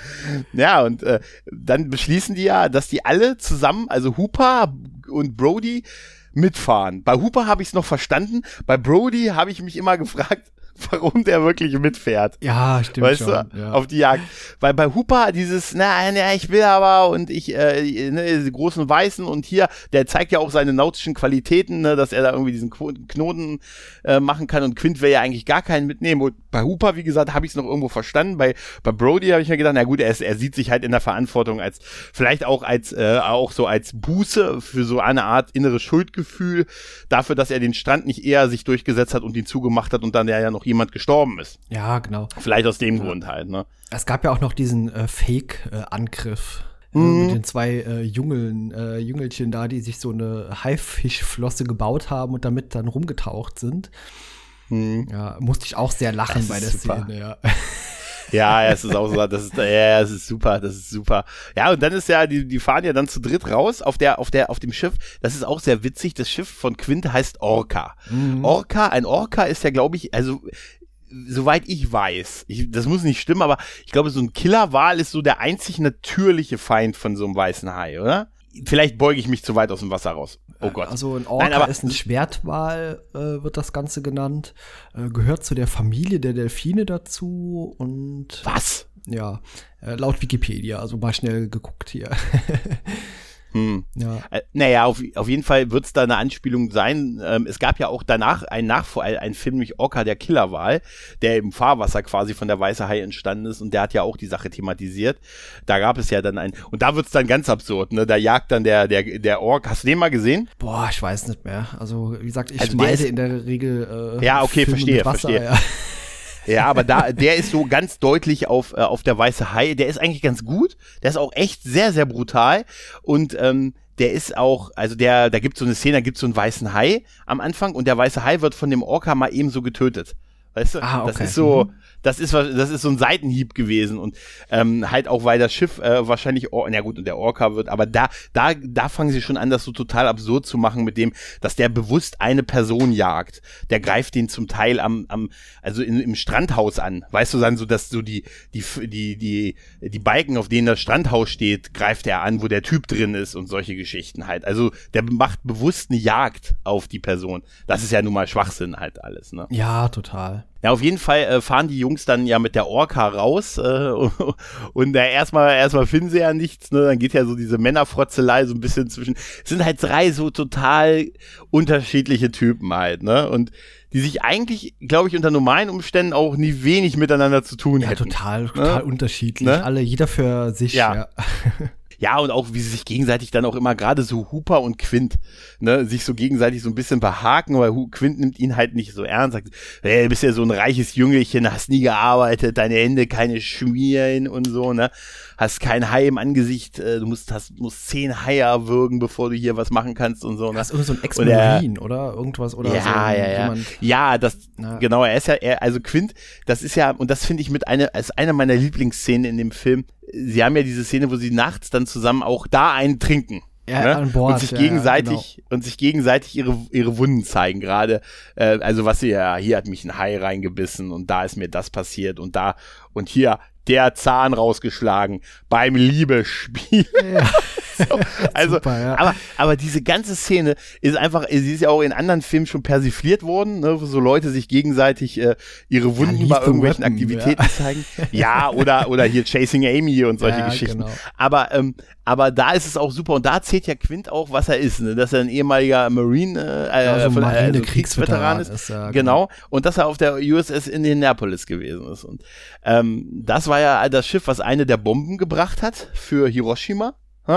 ja, und äh, dann beschließen die ja, dass die alle zusammen, also Hooper und Brody, mitfahren. Bei Hooper habe ich es noch verstanden, bei Brody habe ich mich immer gefragt, warum der wirklich mitfährt. Ja, stimmt Weißt schon. du, ja. auf die Jagd. Weil bei Hooper dieses, na, na, ich will aber und ich, äh, ne, die großen Weißen und hier, der zeigt ja auch seine nautischen Qualitäten, ne, dass er da irgendwie diesen Qu- Knoten äh, machen kann und Quint will ja eigentlich gar keinen mitnehmen. Und bei Hooper, wie gesagt, habe ich es noch irgendwo verstanden. Bei, bei Brody habe ich mir gedacht, na gut, er, ist, er sieht sich halt in der Verantwortung als, vielleicht auch als, äh, auch so als Buße für so eine Art inneres Schuldgefühl dafür, dass er den Strand nicht eher sich durchgesetzt hat und ihn zugemacht hat und dann ja noch jemand gestorben ist. Ja, genau. Vielleicht aus dem Grund halt, ne? Es gab ja auch noch diesen äh, Fake-Angriff äh, Mhm. mit den zwei äh, Jungeln, äh, Jüngelchen da, die sich so eine Haifischflosse gebaut haben und damit dann rumgetaucht sind. Mhm. Ja, musste ich auch sehr lachen Das bei ist der super. Szene, ja. Ja, es ist auch so, das ist, ja, das ist super, das ist super. Ja, und dann ist ja, die, die fahren ja dann zu dritt raus auf der, auf der, auf dem Schiff. Das ist auch sehr witzig. Das Schiff von Quint heißt Orca. Mhm. Orca, ein Orca ist ja, glaube ich, also, soweit ich weiß, ich, das muss nicht stimmen, aber ich glaube, so ein Killerwal ist so der einzig natürliche Feind von so einem weißen Hai, oder? Vielleicht beuge ich mich zu weit aus dem Wasser raus. Oh Gott. Also ein Orca Nein, aber ist ein Schwertwal, äh, wird das Ganze genannt. Äh, gehört zu der Familie der Delfine dazu und was? ja, äh, laut Wikipedia, also mal schnell geguckt hier. Hm. Ja. Äh, naja, auf, auf jeden Fall wird es da eine Anspielung sein. Ähm, es gab ja auch danach einen Nachvor einen Film, nämlich Orca, der Killerwal, der im Fahrwasser quasi von der Weiße Hai entstanden ist und der hat ja auch die Sache thematisiert. Da gab es ja dann ein, und da wird es dann ganz absurd, ne? Da jagt dann der, der, der Orca. Hast du den mal gesehen? Boah, ich weiß nicht mehr. Also, wie gesagt, ich Also der meide ist- in der Regel äh, Ja, okay, Filme verstehe, mit Wasser, verstehe. ja. Ja, aber da, der ist so ganz deutlich auf, äh, auf der weiße Hai. Der ist eigentlich ganz gut. Der ist auch echt sehr, sehr brutal. Und ähm, der ist auch, also der, da gibt es so eine Szene, da gibt es so einen weißen Hai am Anfang und der weiße Hai wird von dem Orca mal eben so getötet. Weißt du? Ah, okay. Das ist so, mhm. das ist das ist so ein Seitenhieb gewesen und ähm, halt auch, weil das Schiff äh, wahrscheinlich, Or- na gut, und der Orca wird, aber da, da, da fangen sie schon an, das so total absurd zu machen mit dem, dass der bewusst eine Person jagt. Der greift den zum Teil am, am, also in, im Strandhaus an. Weißt du, dann so, dass so die, die, die, die, die Balken, auf denen das Strandhaus steht, greift er an, wo der Typ drin ist und solche Geschichten halt. Also der macht bewusst eine Jagd auf die Person. Das ist ja nun mal Schwachsinn halt alles, ne? Ja, total. Ja, auf jeden Fall äh, fahren die Jungs dann ja mit der Orca raus äh, und da erstmal erstmal finden sie ja nichts, ne? Dann geht ja so diese Männerfrotzelei so ein bisschen zwischen. Es sind halt drei so total unterschiedliche Typen halt, ne? Und die sich eigentlich, glaube ich, unter normalen Umständen auch nie wenig miteinander zu tun ja, hätten. Ja, total, total ne? unterschiedlich. Ne? Alle, jeder für sich. Ja. Ja. Ja, und auch, wie sie sich gegenseitig dann auch immer, gerade so Hooper und Quint, ne, sich so gegenseitig so ein bisschen behaken, weil Quint nimmt ihn halt nicht so ernst, sagt, hey, du bist ja so ein reiches Jüngelchen, hast nie gearbeitet, deine Hände keine schmieren und so, ne, hast kein Hai im Angesicht, du musst, hast, musst zehn Haie erwürgen, bevor du hier was machen kannst und so, ne. Das ist irgend so ein Ex-Marine, oder? Irgendwas, oder ja, so. Ja, ja, jemand, ja, das, na. genau, er ist ja, er, also Quint, das ist ja, und das finde ich mit einer, als einer meiner Lieblingsszenen in dem Film. Sie haben ja diese Szene, wo sie nachts dann zusammen auch da einen trinken. Ja, ne? an Bord, und sich ja, gegenseitig genau. und sich gegenseitig ihre ihre Wunden zeigen gerade. Äh, also was sie ja, hier hat mich ein Hai reingebissen und da ist mir das passiert und da und hier der Zahn rausgeschlagen beim Liebespiel. Ja. So, also, super, ja. aber, aber diese ganze Szene ist einfach, sie ist ja auch in anderen Filmen schon persifliert worden, ne, wo so Leute sich gegenseitig äh, ihre Wunden ja, bei irgendwelchen Weapon, Aktivitäten ja. zeigen. Ja, oder, oder hier Chasing Amy und solche ja, Geschichten. Genau. Aber, ähm, aber da ist es auch super und da erzählt ja Quint auch, was er ist, ne? Dass er ein ehemaliger Marine, äh, ja, so von, Marine also Kriegsveteran ist, ist ja, genau. Und dass er auf der U S S Indianapolis gewesen ist. Und ähm, das war ja das Schiff, was eine der Bomben gebracht hat für Hiroshima.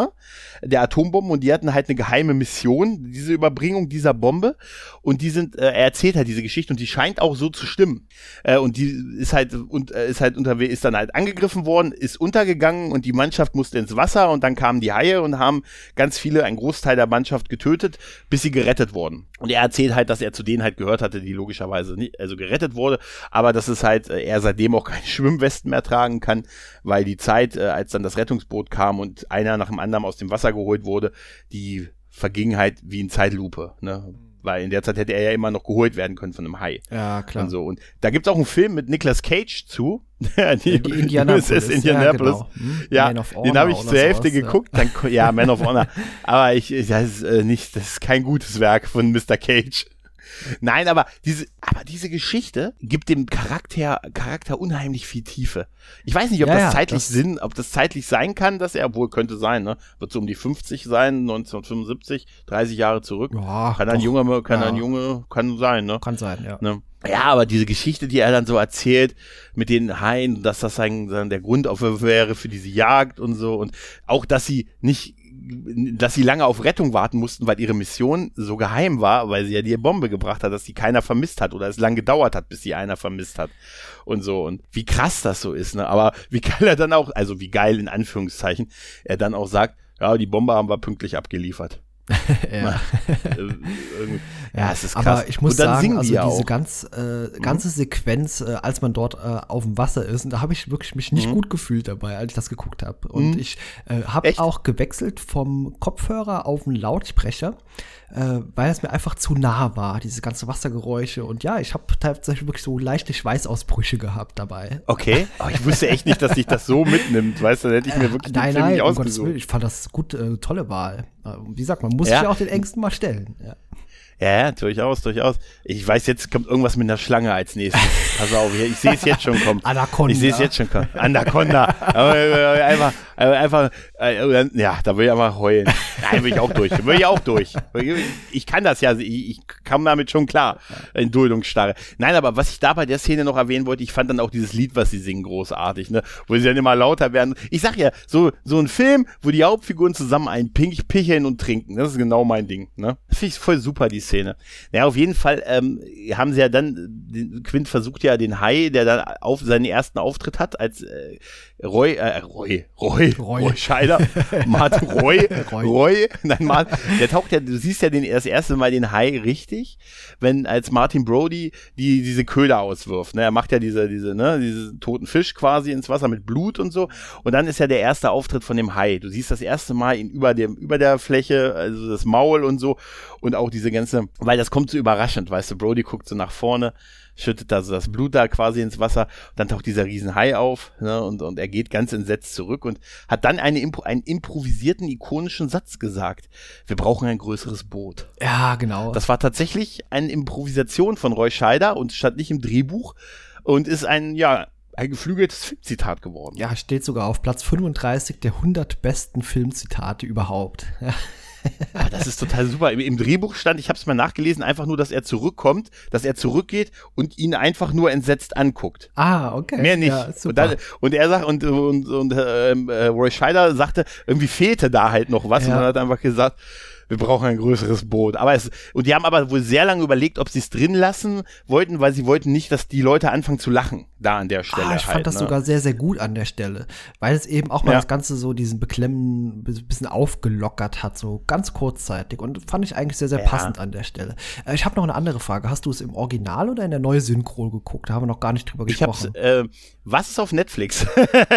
Der Atombomben und die hatten halt eine geheime Mission, diese Überbringung dieser Bombe und die sind, äh, er erzählt halt diese Geschichte und die scheint auch so zu stimmen äh, und die ist halt und äh, ist halt unterwegs, ist dann halt angegriffen worden, ist untergegangen und die Mannschaft musste ins Wasser und dann kamen die Haie und haben ganz viele, ein Großteil der Mannschaft getötet, bis sie gerettet wurden. Und er erzählt halt, dass er zu denen halt gehört hatte, die logischerweise nicht, also gerettet wurde, aber dass es halt, äh, er seitdem auch keine Schwimmwesten mehr tragen kann, weil die Zeit, äh, als dann das Rettungsboot kam und einer nach dem anderen aus dem Wasser geholt wurde, die verging halt wie in Zeitlupe, ne? Weil in der Zeit hätte er ja immer noch geholt werden können von einem Hai. Ja, klar. Und so. Und da gibt's auch einen Film mit Nicolas Cage zu. die die Indianapolis. Indianapolis. Ja, genau. hm? Ja, den habe ich zur Hälfte sowas, geguckt. Ja. Dann, ja, Man of Honor. Aber ich, das ist äh, nicht, das ist kein gutes Werk von Mister Cage. Nein, aber diese, aber diese Geschichte gibt dem Charakter, Charakter unheimlich viel Tiefe. Ich weiß nicht, ob ja, das ja, zeitlich das Sinn, ob das zeitlich sein kann, dass er, obwohl könnte sein, ne? Wird so um die fünfzig sein, neunzehnhundertfünfundsiebzig, dreißig Jahre zurück. Ja, kann ein doch. Junge, kann ja. ein Junge, kann sein, ne? Kann sein, ja. Ne? Ja, aber diese Geschichte, die er dann so erzählt mit den Haien, dass das sein, sein der Grund auf wäre für diese Jagd und so und auch, dass sie nicht dass sie lange auf Rettung warten mussten, weil ihre Mission so geheim war, weil sie ja die Bombe gebracht hat, dass sie keiner vermisst hat oder es lang gedauert hat, bis sie einer vermisst hat und so und wie krass das so ist, ne, aber wie geil er dann auch, also wie geil in Anführungszeichen, er dann auch sagt, ja, die Bombe haben wir pünktlich abgeliefert. ja. ja, es ist krass. Aber ich muss sagen, also die diese auch. ganz, äh, ganze Sequenz, äh, als man dort äh, auf dem Wasser ist, und da habe ich wirklich mich nicht mhm. gut gefühlt dabei, als ich das geguckt habe. Und mhm. ich äh, habe auch gewechselt vom Kopfhörer auf den Lautsprecher, äh, weil es mir einfach zu nah war, diese ganze Wassergeräusche. Und ja, ich habe tatsächlich wirklich so leichte Schweißausbrüche gehabt dabei. Okay, aber ich wusste echt nicht, dass dich das so mitnimmt, weißt du, dann hätte ich mir wirklich äh, nein, den Film nein, nicht um ausgesucht. Gottes Willen, ich fand das gut, äh, tolle Wahl. Wie gesagt, man muss ja. sich ja auch den Ängsten mal stellen. Ja. Ja, ja, durchaus, durchaus. Ich weiß, jetzt kommt irgendwas mit einer Schlange als nächstes. Pass auf, ich sehe es jetzt schon kommen. Anaconda. Ich sehe es jetzt schon kommen. Anaconda. einfach, einfach, ja, da will ich einfach heulen. Nein, will ich auch durch. Will ich auch durch. Ich kann das ja, ich, ich kam damit schon klar. In Duldungsstarre. Nein, aber was ich da bei der Szene noch erwähnen wollte, ich fand dann auch dieses Lied, was sie singen, großartig, ne? Wo sie dann immer lauter werden. Ich sag ja, so, so ein Film, wo die Hauptfiguren zusammen ein Pink, picheln und trinken. Das ist genau mein Ding, ne? Finde ich voll super, die Szene. Naja, auf jeden Fall ähm, haben sie ja dann, Quint versucht ja den Hai, der dann auf seinen ersten Auftritt hat, als äh, Roy, äh, Roy, Roy, Roy, Roy Scheider, Martin Roy, Roy, Roy, nein, Martin, der taucht ja, du siehst ja den, das erste Mal den Hai richtig, wenn als Martin Brody die diese Köder auswirft, ne, er macht ja diese, diese, ne, diese toten Fisch quasi ins Wasser mit Blut und so, und dann ist ja der erste Auftritt von dem Hai, du siehst das erste Mal ihn über dem, über der Fläche, also das Maul und so, und auch diese ganze, weil das kommt so überraschend, weißt du, Brody guckt so nach vorne, schüttet da so das Blut da quasi ins Wasser, und dann taucht dieser Riesenhai auf, ne, und, und er geht ganz entsetzt zurück und hat dann eine, einen improvisierten, ikonischen Satz gesagt. Wir brauchen ein größeres Boot. Ja, genau. Das war tatsächlich eine Improvisation von Roy Scheider und stand nicht im Drehbuch und ist ein, ja, ein geflügeltes Filmzitat geworden. Ja, steht sogar auf Platz fünfunddreißig der hundert besten Filmzitate überhaupt. Ja. Ah, das ist total super. Im, im Drehbuch stand, ich habe es mal nachgelesen, einfach nur, dass er zurückkommt, dass er zurückgeht und ihn einfach nur entsetzt anguckt. Ah, okay. Mehr nicht. Ja, super. Und, dann, und er sagt, und, und, und äh, Roy Scheider sagte, irgendwie fehlte da halt noch was. Ja. Und dann hat er einfach gesagt, wir brauchen ein größeres Boot. Aber es, und die haben aber wohl sehr lange überlegt, ob sie es drin lassen wollten, weil sie wollten nicht, dass die Leute anfangen zu lachen, da an der Stelle. Ah, ich halt, fand das ne? sogar sehr, sehr gut an der Stelle, weil es eben auch mal ja. das Ganze so diesen Beklemmen ein bisschen aufgelockert hat, so ganz kurzzeitig, und fand ich eigentlich sehr, sehr ja. passend an der Stelle. Äh, ich habe noch eine andere Frage. Hast du es im Original oder in der Neusynchro geguckt? Da haben wir noch gar nicht drüber ich gesprochen. Ich hab's, äh, was ist auf Netflix?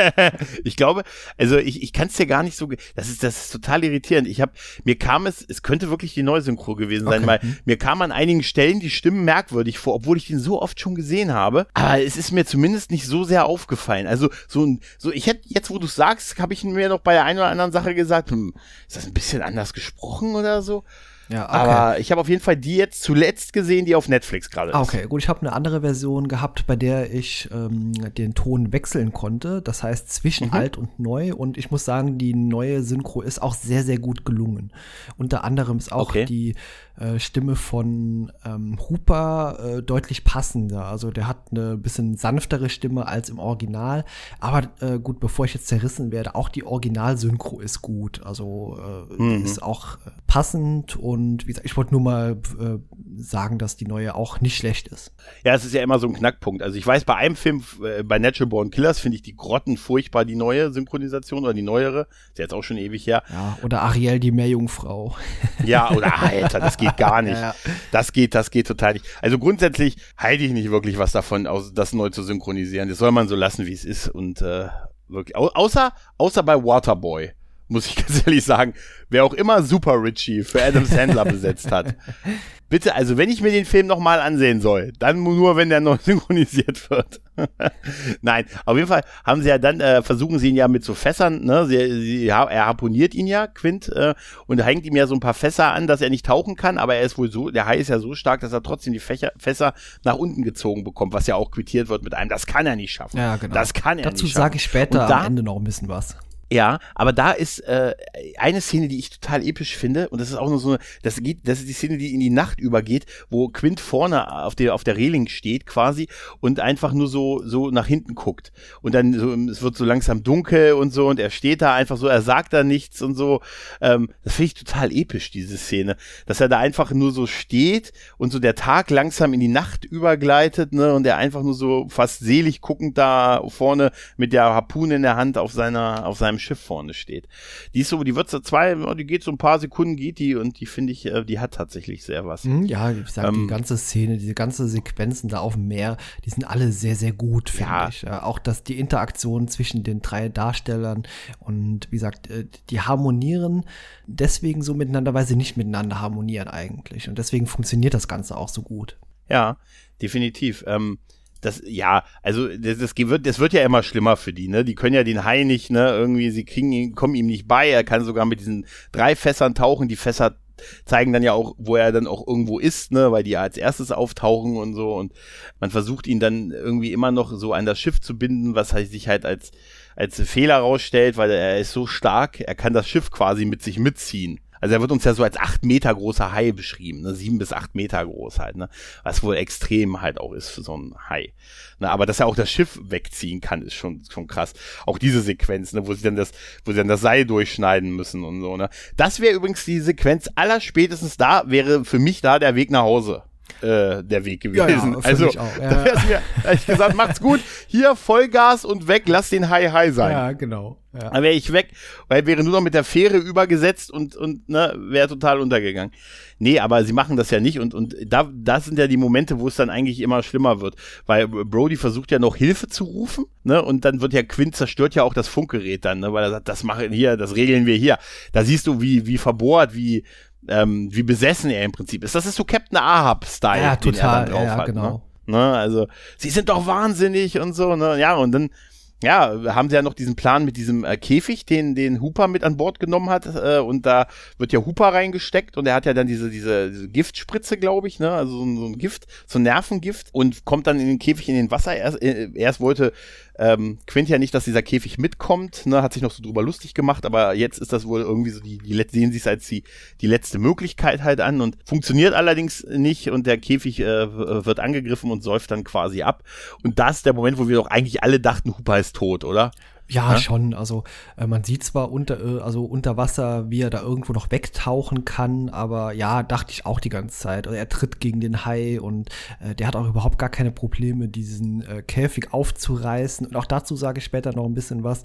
Ich glaube, also ich, ich kann es dir gar nicht so, das ist, das ist total irritierend. Ich habe, mir kam es, es könnte wirklich die Neusynchro gewesen sein, okay. weil mir kam an einigen Stellen die Stimmen merkwürdig vor, obwohl ich den so oft schon gesehen habe. Aber es ist mir zumindest nicht so sehr aufgefallen. Also so ein, so ich hätte jetzt, wo du sagst, habe ich mir noch bei der einen oder anderen Sache gesagt, hm, ist das ein bisschen anders gesprochen oder so? Ja, okay. Aber ich habe auf jeden Fall die jetzt zuletzt gesehen, die auf Netflix gerade ist. Okay, gut, ich habe eine andere Version gehabt, bei der ich ähm, den Ton wechseln konnte. Das heißt zwischen mhm. alt und neu. Und ich muss sagen, die neue Synchro ist auch sehr, sehr gut gelungen. Unter anderem ist auch okay. die äh, Stimme von ähm, Hooper äh, deutlich passender. Also der hat eine bisschen sanftere Stimme als im Original. Aber äh, gut, bevor ich jetzt zerrissen werde, auch die Original-Synchro ist gut. Also äh, mhm. ist auch äh, passend und Und wie gesagt, ich wollte nur mal äh, sagen, dass die neue auch nicht schlecht ist. Ja, es ist ja immer so ein Knackpunkt. Also ich weiß, bei einem Film, äh, bei Natural Born Killers, finde ich die Grotten furchtbar, die neue Synchronisation oder die neuere. Ist ja jetzt auch schon ewig her. Ja, oder Ariel, die Meerjungfrau. Ja, oder Alter, das geht gar nicht. Ja, ja. Das geht, das geht total nicht. Also grundsätzlich halte ich nicht wirklich was davon, das neu zu synchronisieren. Das soll man so lassen, wie es ist. Und äh, wirklich, au- außer, außer bei Waterboy. Muss ich ganz ehrlich sagen, wer auch immer Super Richie für Adam Sandler besetzt hat. Bitte, also wenn ich mir den Film nochmal ansehen soll, dann nur, wenn der neu synchronisiert wird. Nein, auf jeden Fall haben sie ja dann, äh, versuchen sie ihn ja mit so Fässern, ne, sie, sie, er harponiert ihn ja, Quint, äh, und hängt ihm ja so ein paar Fässer an, dass er nicht tauchen kann, aber er ist wohl so, der Hai ist ja so stark, dass er trotzdem die Fächer, Fässer nach unten gezogen bekommt, was ja auch quittiert wird mit einem, das kann er nicht schaffen. Ja, genau. Das kann er Dazu nicht schaffen. Dazu sage ich später da, am Ende noch ein bisschen was. Ja, aber da ist äh, eine Szene, die ich total episch finde, und das ist auch nur so eine, das geht, das ist die Szene, die in die Nacht übergeht, wo Quint vorne auf der auf der Reling steht quasi und einfach nur so so nach hinten guckt und dann so, es wird so langsam dunkel und so und er steht da einfach so, er sagt da nichts und so. Ähm, das finde ich total episch, diese Szene, dass er da einfach nur so steht und so der Tag langsam in die Nacht übergleitet, ne, und er einfach nur so fast selig guckend da vorne mit der Harpune in der Hand auf seiner auf seinem Schiff vorne steht. Die ist so, die wird so zwei, die geht so ein paar Sekunden, geht die, und die finde ich, die hat tatsächlich sehr was. Ja, ich sag, ähm, die ganze Szene, diese ganze Sequenzen da auf dem Meer, die sind alle sehr, sehr gut, finde ja. ich. Auch dass die Interaktion zwischen den drei Darstellern und wie gesagt, die harmonieren deswegen so miteinander, weil sie nicht miteinander harmonieren eigentlich. Und deswegen funktioniert das Ganze auch so gut. Ja, definitiv. Ähm, Das, ja, also das, das wird, das wird ja immer schlimmer für die, ne? Die können ja den Hai nicht, ne? Irgendwie, sie kriegen ihn, kommen ihm nicht bei. Er kann sogar mit diesen drei Fässern tauchen. Die Fässer zeigen dann ja auch, wo er dann auch irgendwo ist, ne? Weil die ja als erstes auftauchen und so. Und man versucht ihn dann irgendwie immer noch so an das Schiff zu binden, was halt sich halt als als Fehler rausstellt, weil er ist so stark, er kann das Schiff quasi mit sich mitziehen. Also er wird uns ja so als acht Meter großer Hai beschrieben, ne? Sieben bis acht Meter groß halt, ne? Was wohl extrem halt auch ist für so einen Hai. Ne? Aber dass er auch das Schiff wegziehen kann, ist schon, schon krass. Auch diese Sequenz, ne? Wo sie dann das, wo sie dann das Seil durchschneiden müssen und so, ne? Das wäre übrigens die Sequenz allerspätestens da, wäre für mich da der Weg nach Hause. Äh, der Weg gewesen. Ja, ja, also, ich auch. Ja. Da wär's mir, da hab ich gesagt, macht's gut, hier Vollgas und weg, lass den Hai Hai sein. Ja, genau. Ja. Dann wäre ich weg, weil wäre nur noch mit der Fähre übergesetzt und, und ne, wäre total untergegangen. Nee, aber sie machen das ja nicht und, und da, das sind ja die Momente, wo es dann eigentlich immer schlimmer wird, weil Brody versucht ja noch Hilfe zu rufen, ne, und dann wird ja Quint zerstört ja auch das Funkgerät dann, ne, weil er sagt, das machen hier, das regeln wir hier. Da siehst du, wie, wie verbohrt, wie, ähm, wie besessen er im Prinzip ist. Das ist so Captain Ahab-Style, ja, den total, er dann drauf ja, hat. Genau. Ne? Ne, also, sie sind doch wahnsinnig und so, ne, ja, und dann ja, haben sie ja noch diesen Plan mit diesem äh, Käfig, den den Hooper mit an Bord genommen hat, äh, und da wird ja Hooper reingesteckt und er hat ja dann diese diese, diese Giftspritze, glaube ich, ne, also so ein, so ein Gift, so ein Nervengift und kommt dann in den Käfig in den Wasser. Erst, äh, erst wollte ähm, Quint ja nicht, dass dieser Käfig mitkommt, ne, hat sich noch so drüber lustig gemacht, aber jetzt ist das wohl irgendwie so, die, die sehen sich es als die, die letzte Möglichkeit halt an und funktioniert allerdings nicht und der Käfig äh, wird angegriffen und säuft dann quasi ab und das ist der Moment, wo wir doch eigentlich alle dachten, Hooper ist tot, oder? Ja, ja, schon. Also äh, man sieht zwar unter, äh, also unter Wasser, wie er da irgendwo noch wegtauchen kann, aber ja, dachte ich auch die ganze Zeit. Also er tritt gegen den Hai und äh, der hat auch überhaupt gar keine Probleme, diesen äh, Käfig aufzureißen. Und auch dazu sage ich später noch ein bisschen was.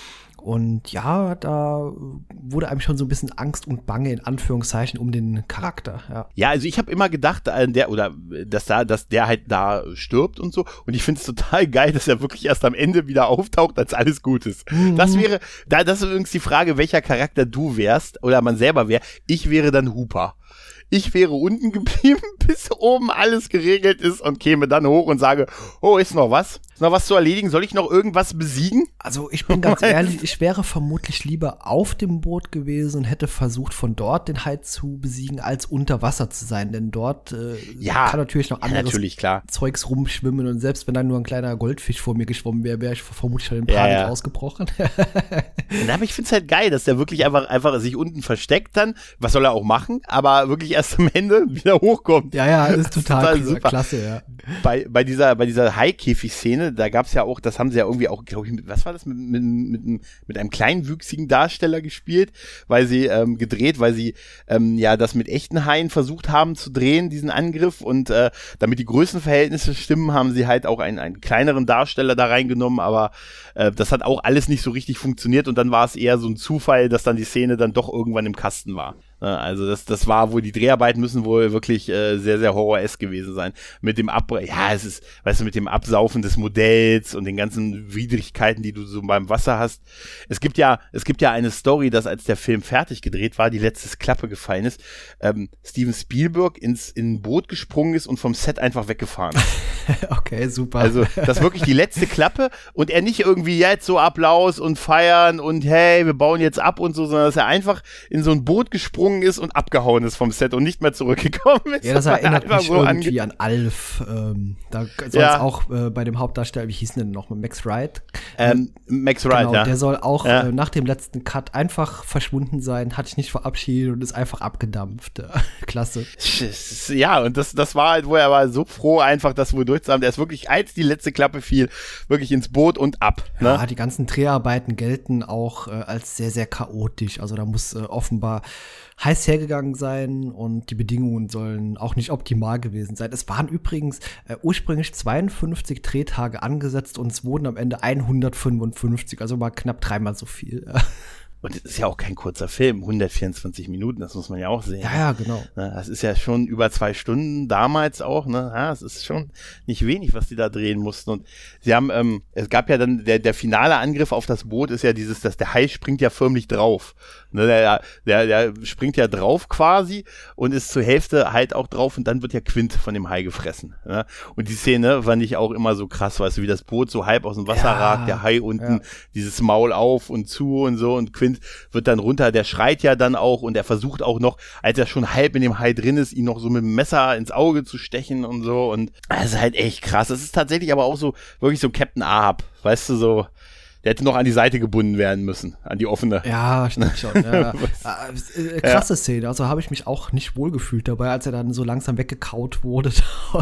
Und ja, da wurde einem schon so ein bisschen Angst und Bange in Anführungszeichen um den Charakter. Ja, ja, also ich habe immer gedacht, der oder dass da, dass der halt da stirbt und so. Und ich finde es total geil, dass er wirklich erst am Ende wieder auftaucht, als alles gut ist. Mhm. Das wäre, da das ist übrigens die Frage, welcher Charakter du wärst oder man selber wäre. Ich wäre dann Hooper. Ich wäre unten geblieben, bis oben alles geregelt ist und käme dann hoch und sage, oh, ist noch was? Ist noch was zu erledigen? Soll ich noch irgendwas besiegen? Also ich bin ganz ehrlich, ich wäre vermutlich lieber auf dem Boot gewesen und hätte versucht, von dort den Hai zu besiegen, als unter Wasser zu sein. Denn dort äh, ja, kann natürlich noch anderes ja, natürlich, klar. Zeugs rumschwimmen. Und selbst wenn dann nur ein kleiner Goldfisch vor mir geschwommen wäre, wäre ich vermutlich schon in Panik ja, ja. ausgebrochen. Aber ich finde es halt geil, dass der wirklich einfach, einfach sich unten versteckt dann. Was soll er auch machen? Aber wirklich erst am Ende wieder hochkommt. Ja, ja, ist total, total super. Klasse, ja. Bei, bei dieser, bei dieser Hai-Käfig-Szene, da gab es ja auch, das haben sie ja irgendwie auch, glaube ich, mit, was war das, mit, mit, mit, mit einem kleinwüchsigen Darsteller gespielt, weil sie ähm, gedreht, weil sie ähm, ja das mit echten Haien versucht haben zu drehen, diesen Angriff und äh, damit die Größenverhältnisse stimmen, haben sie halt auch einen, einen kleineren Darsteller da reingenommen, aber äh, das hat auch alles nicht so richtig funktioniert und dann war es eher so ein Zufall, dass dann die Szene dann doch irgendwann im Kasten war. Also das, das war wohl, die Dreharbeiten müssen wohl wirklich äh, sehr, sehr horror-esk gewesen sein. Mit dem Ab, ja, es ist, weißt du, mit dem Absaufen des Modells und den ganzen Widrigkeiten, die du so beim Wasser hast. Es gibt ja, es gibt ja eine Story, dass als der Film fertig gedreht war, die letzte Klappe gefallen ist, ähm, Steven Spielberg ins, in ein Boot gesprungen ist und vom Set einfach weggefahren ist. Okay, super. Also, das ist wirklich die letzte Klappe und er nicht irgendwie jetzt so Applaus und feiern und hey, wir bauen jetzt ab und so, sondern dass er einfach in so ein Boot gesprungen ist und abgehauen ist vom Set und nicht mehr zurückgekommen ist. Ja, das erinnert mich so irgendwie an Alf. Ähm, da soll ja. es auch äh, bei dem Hauptdarsteller, wie hieß denn noch, Max Wright? Ähm, Max Wright, genau, ja. Der soll auch ja. äh, nach dem letzten Cut einfach verschwunden sein, hat sich nicht verabschiedet und ist einfach abgedampft. Klasse. Ja, und das, das war halt, wo er war so froh, einfach das wohl durchzuhaben. Der ist wirklich, als die letzte Klappe fiel, wirklich ins Boot und ab. Ne? Ja, die ganzen Dreharbeiten gelten auch äh, als sehr, sehr chaotisch. Also da muss äh, offenbar heiß hergegangen sein und die Bedingungen sollen auch nicht optimal gewesen sein. Es waren übrigens äh, ursprünglich zweiundfünfzig Drehtage angesetzt und es wurden am Ende hundertfünfundfünfzig, also mal knapp dreimal so viel. Und es ist ja auch kein kurzer Film, hundertvierundzwanzig Minuten, das muss man ja auch sehen. Ja, ja, genau. Das ist ja schon über zwei Stunden damals auch, ne? Ja, es ist schon nicht wenig, was die da drehen mussten. Und sie haben, ähm, es gab ja dann, der, der finale Angriff auf das Boot ist ja dieses, dass der Hai springt ja förmlich drauf. Ne, der, der, der springt ja drauf quasi und ist zur Hälfte halt auch drauf und dann wird ja Quint von dem Hai gefressen. Ne? Und die Szene fand ich auch immer so krass, weißt du, wie das Boot so halb aus dem Wasser ja, ragt, der Hai unten, ja. dieses Maul auf und zu und so und Quint wird dann runter, der schreit ja dann auch und er versucht auch noch, als er schon halb in dem Hai drin ist, ihn noch so mit dem Messer ins Auge zu stechen und so und das ist halt echt krass. Das ist tatsächlich aber auch so, wirklich so Captain Ahab, weißt du, so Der hätte noch an die Seite gebunden werden müssen, an die offene. Ja, stimmt schon. Ja. äh, krasse ja. Szene. Also habe ich mich auch nicht wohlgefühlt dabei, als er dann so langsam weggekaut wurde.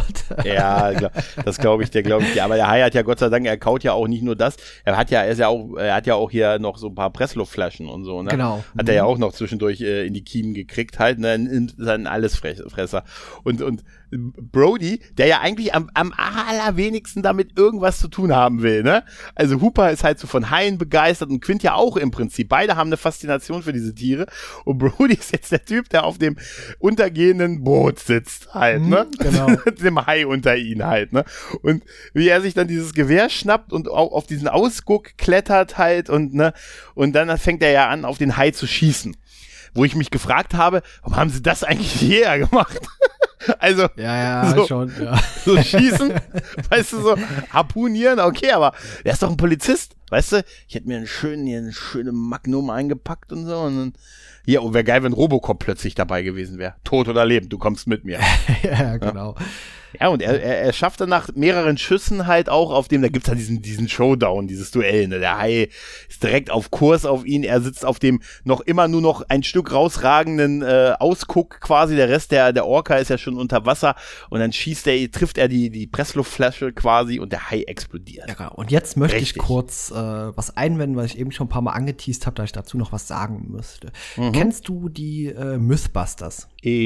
Ja, das glaube ich, der glaube ich. Ja, aber der Hai hat ja Gott sei Dank, er kaut ja auch nicht nur das. Er hat ja, er ist ja auch, er hat ja auch hier noch so ein paar Pressluftflaschen und so, ne? Genau. Hat mhm. er ja auch noch zwischendurch äh, in die Kiemen gekriegt, halt, ne? In seinen Allesfresser. Und, und Brody, der ja eigentlich am, am allerwenigsten damit irgendwas zu tun haben will, ne? Also Hooper ist halt so von Haien begeistert und Quint ja auch im Prinzip. Beide haben eine Faszination für diese Tiere und Brody ist jetzt der Typ, der auf dem untergehenden Boot sitzt halt, ne? Mhm, genau. Mit dem Hai unter ihnen halt, ne? Und wie er sich dann dieses Gewehr schnappt und auch auf diesen Ausguck klettert halt und, ne? Und dann fängt er ja an, auf den Hai zu schießen. Wo ich mich gefragt habe, warum haben sie das eigentlich hierher gemacht? Also, ja, ja, so, schon, ja. So schießen, weißt du, so harpunieren, okay, aber er ist doch ein Polizist, weißt du? Ich hätte mir einen schönen, hier einen schönen Magnum eingepackt und so und dann, ja, und wäre geil, wenn Robocop plötzlich dabei gewesen wäre. Tot oder lebend, du kommst mit mir. Ja, genau. Ja. Ja, und er, er, er schafft dann nach mehreren Schüssen halt auch auf dem, da gibt's halt diesen, diesen Showdown, dieses Duell, ne? Der Hai ist direkt auf Kurs auf ihn, er sitzt auf dem noch immer nur noch ein Stück rausragenden äh, Ausguck quasi, der Rest der, der Orca ist ja schon unter Wasser und dann schießt er, trifft er die, die Pressluftflasche quasi und der Hai explodiert. Ja, genau. Und jetzt möchte Richtig. ich kurz äh, was einwenden, weil ich eben schon ein paar Mal angeteast habe, da ich dazu noch was sagen müsste. Mhm. Kennst du die äh, Mythbusters?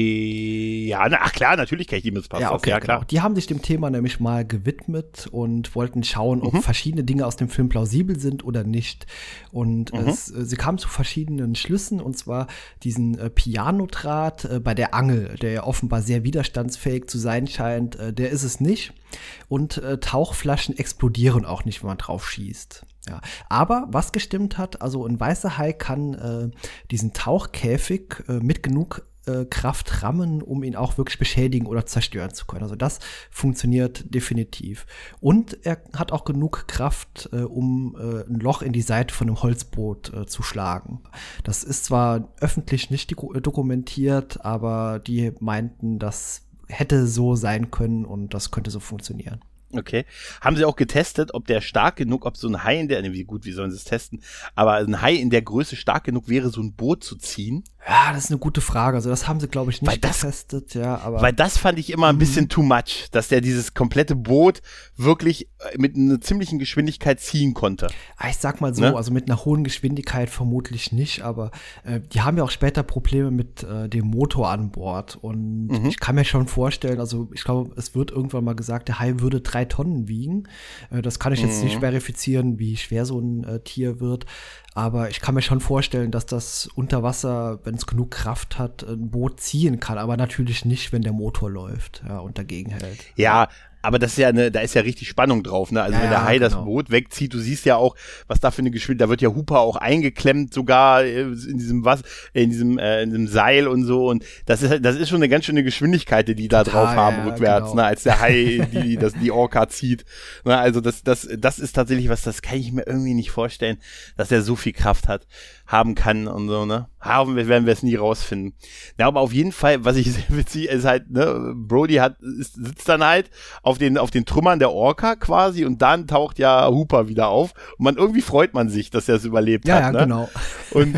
E- ja, na, ach klar, natürlich kenne ich die Mythbusters, ja, okay, ja klar. Genau. Die haben sich dem Thema nämlich mal gewidmet und wollten schauen, ob mhm. verschiedene Dinge aus dem Film plausibel sind oder nicht. Und mhm. es, sie kamen zu verschiedenen Schlüssen, und zwar diesen äh, Pianodraht äh, bei der Angel, der ja offenbar sehr widerstandsfähig zu sein scheint, äh, der ist es nicht. Und äh, Tauchflaschen explodieren auch nicht, wenn man drauf schießt. Ja, aber was gestimmt hat, also ein weißer Hai kann äh, diesen Tauchkäfig äh, mit genug äh, Kraft rammen, um ihn auch wirklich beschädigen oder zerstören zu können. Also das funktioniert definitiv. Und er hat auch genug Kraft, äh, um äh, ein Loch in die Seite von einem Holzboot äh, zu schlagen. Das ist zwar öffentlich nicht do- dokumentiert, aber die meinten, das hätte so sein können und das könnte so funktionieren. Okay. Haben sie auch getestet, ob der stark genug, ob so ein Hai in der, ne, wie gut, wie sollen sie es testen, aber ein Hai in der Größe stark genug wäre, so ein Boot zu ziehen? Ja, das ist eine gute Frage. Also das haben sie, glaube ich, nicht das, getestet. Ja, aber weil das fand ich immer ein bisschen too much, dass der dieses komplette Boot wirklich mit einer ziemlichen Geschwindigkeit ziehen konnte. Ich sag mal so, ne? Also mit einer hohen Geschwindigkeit vermutlich nicht, aber äh, die haben ja auch später Probleme mit äh, dem Motor an Bord. Und mhm. ich kann mir schon vorstellen, also ich glaube, es wird irgendwann mal gesagt, der Hai würde drei Tonnen wiegen. Äh, das kann ich jetzt mhm. nicht verifizieren, wie schwer so ein äh, Tier wird. Aber ich kann mir schon vorstellen, dass das unter Wasser, wenn es genug Kraft hat, ein Boot ziehen kann. Aber natürlich nicht, wenn der Motor läuft, ja, und dagegen hält. Ja, aber das ist ja eine, da ist ja richtig Spannung drauf, ne? Also ja, wenn der Hai genau. das Boot wegzieht, du siehst ja auch, was da für eine Geschwindigkeit, da wird ja Hooper auch eingeklemmt sogar in diesem was, in diesem, äh, in diesem Seil und so, und das ist das ist schon eine ganz schöne Geschwindigkeit, die die da Total, drauf haben ja, rückwärts, genau. ne? Als der Hai die das die Orca zieht, ne? Also das das das ist tatsächlich was, das kann ich mir irgendwie nicht vorstellen, dass er so viel Kraft hat, haben kann und so, ne? Haben wir, werden wir es nie rausfinden. Ja, aber auf jeden Fall, was ich sehr witzig ist halt, ne, Brody hat, ist, sitzt dann halt auf den, auf den Trümmern der Orca quasi und dann taucht ja Hooper wieder auf und man, irgendwie freut man sich, dass er es überlebt ja, hat, ja, ne? genau. Und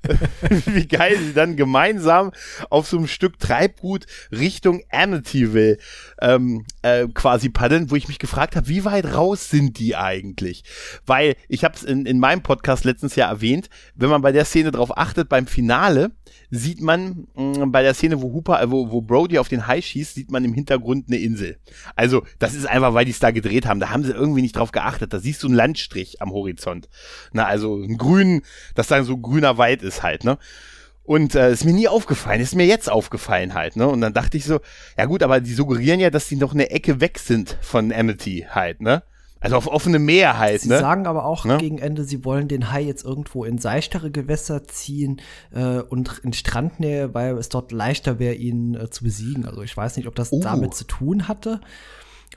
wie geil sie dann gemeinsam auf so einem Stück Treibgut Richtung Amityville ähm, äh, quasi paddeln, wo ich mich gefragt habe, wie weit raus sind die eigentlich? Weil, ich habe es in, in meinem Podcast letztens ja erwähnt, wenn man bei der Szene drauf achtet, beim Finale sieht man mh, bei der Szene, wo Hooper, äh, wo, wo Brody auf den Hai schießt, sieht man im Hintergrund eine Insel. Also, das ist einfach, weil die es da gedreht haben. Da haben sie irgendwie nicht drauf geachtet. Da siehst du einen Landstrich am Horizont. Na, also ein grün, das dann so grüner Wald ist halt, ne? Und äh, ist mir nie aufgefallen, ist mir jetzt aufgefallen halt, ne? Und dann dachte ich so, ja gut, aber die suggerieren ja, dass die noch eine Ecke weg sind von Amity halt, ne? Also auf offene Meer halt, sie ne? Sie sagen aber auch ne? gegen Ende, sie wollen den Hai jetzt irgendwo in seichtere Gewässer ziehen äh, und in Strandnähe, weil es dort leichter wäre, ihn äh, zu besiegen. Also ich weiß nicht, ob das uh. damit zu tun hatte.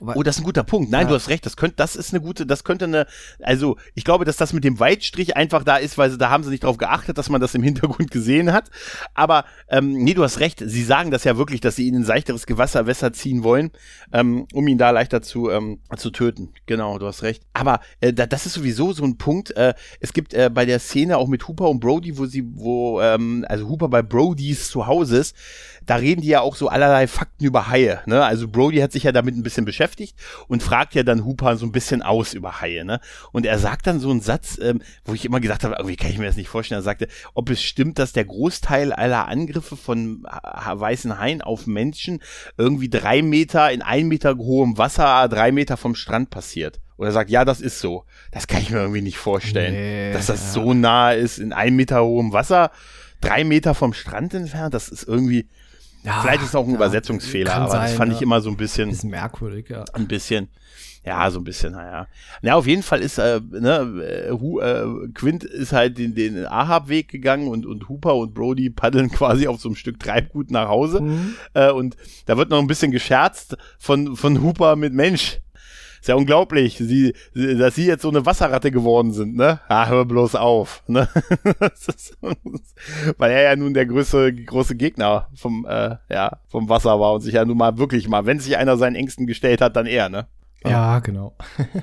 Oh, das ist ein guter Punkt. Nein, ja. du hast recht. Das könnte, das ist eine gute, das könnte eine, also ich glaube, dass das mit dem Weitstrich einfach da ist, weil sie, da haben sie nicht drauf geachtet, dass man das im Hintergrund gesehen hat. Aber ähm, nee, du hast recht. Sie sagen das ja wirklich, dass sie ihn in ein seichteres Gewässer Wässer ziehen wollen, ähm, um ihn da leichter zu ähm, zu töten. Genau, du hast recht. Aber äh, da, das ist sowieso so ein Punkt. Äh, es gibt äh, bei der Szene auch mit Hooper und Brody, wo sie, wo ähm, also Hooper bei Brodys zu Hause ist. Da reden die ja auch so allerlei Fakten über Haie, ne? Also Brody hat sich ja damit ein bisschen beschäftigt und fragt ja dann Hooper so ein bisschen aus über Haie, ne? Und er sagt dann so einen Satz, ähm, wo ich immer gesagt habe, irgendwie kann ich mir das nicht vorstellen. Er sagte, ob es stimmt, dass der Großteil aller Angriffe von ha- weißen Haien auf Menschen irgendwie drei Meter in ein Meter hohem Wasser, drei Meter vom Strand passiert. Und er sagt, ja, das ist so. Das kann ich mir irgendwie nicht vorstellen, nee, dass das ja. so nah ist, in ein Meter hohem Wasser, drei Meter vom Strand entfernt. Das ist irgendwie... Ja, vielleicht ist es auch ein ja, Übersetzungsfehler, aber sein, das fand ja. ich immer so ein bisschen, bisschen merkwürdig, ja. Ein bisschen, ja, so ein bisschen, naja. Ja, auf jeden Fall ist, äh, ne, Hu, äh, Quint ist halt den, den Ahab-Weg gegangen und, und Hooper und Brody paddeln quasi auf so einem Stück Treibgut nach Hause. Mhm. Äh, und da wird noch ein bisschen gescherzt von, von Hooper mit Mensch. Ist ja unglaublich, sie, dass sie jetzt so eine Wasserratte geworden sind, ne? Ah, hör bloß auf, ne? Das ist, weil er ja nun der größte, große Gegner vom, äh, ja, vom Wasser war und sich ja nun mal wirklich mal, wenn sich einer seinen Ängsten gestellt hat, dann er, ne? Ja, genau.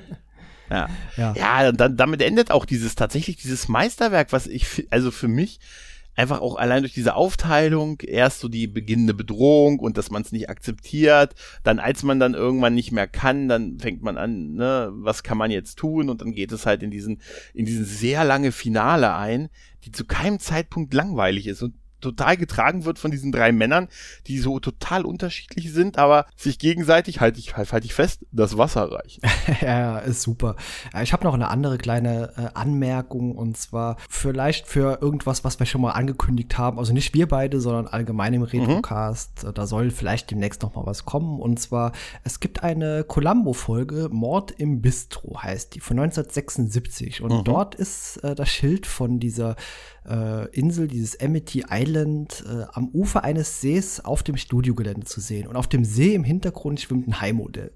Ja, ja, ja dann, damit endet auch dieses, tatsächlich dieses Meisterwerk, was ich, also für mich, einfach auch allein durch diese Aufteilung, erst so die beginnende Bedrohung und dass man es nicht akzeptiert, dann als man dann irgendwann nicht mehr kann, dann fängt man an, ne, was kann man jetzt tun, und dann geht es halt in diesen, in diesen sehr lange Finale ein, die zu keinem Zeitpunkt langweilig ist und total getragen wird von diesen drei Männern, die so total unterschiedlich sind, aber sich gegenseitig, halte ich, halt ich fest, das Wasser reichen. Ja, ist super. Ich habe noch eine andere kleine äh, Anmerkung, und zwar vielleicht für irgendwas, was wir schon mal angekündigt haben, also nicht wir beide, sondern allgemein im Retrocast, mhm. Da soll vielleicht demnächst noch mal was kommen, und zwar, es gibt eine Columbo-Folge, Mord im Bistro heißt die, von neunzehnhundertsechsundsiebzig, und mhm. dort ist äh, das Schild von dieser äh, Insel, dieses Amity Island, äh, am Ufer eines Sees auf dem Studiogelände zu sehen. Und auf dem See im Hintergrund schwimmt ein Haimodell.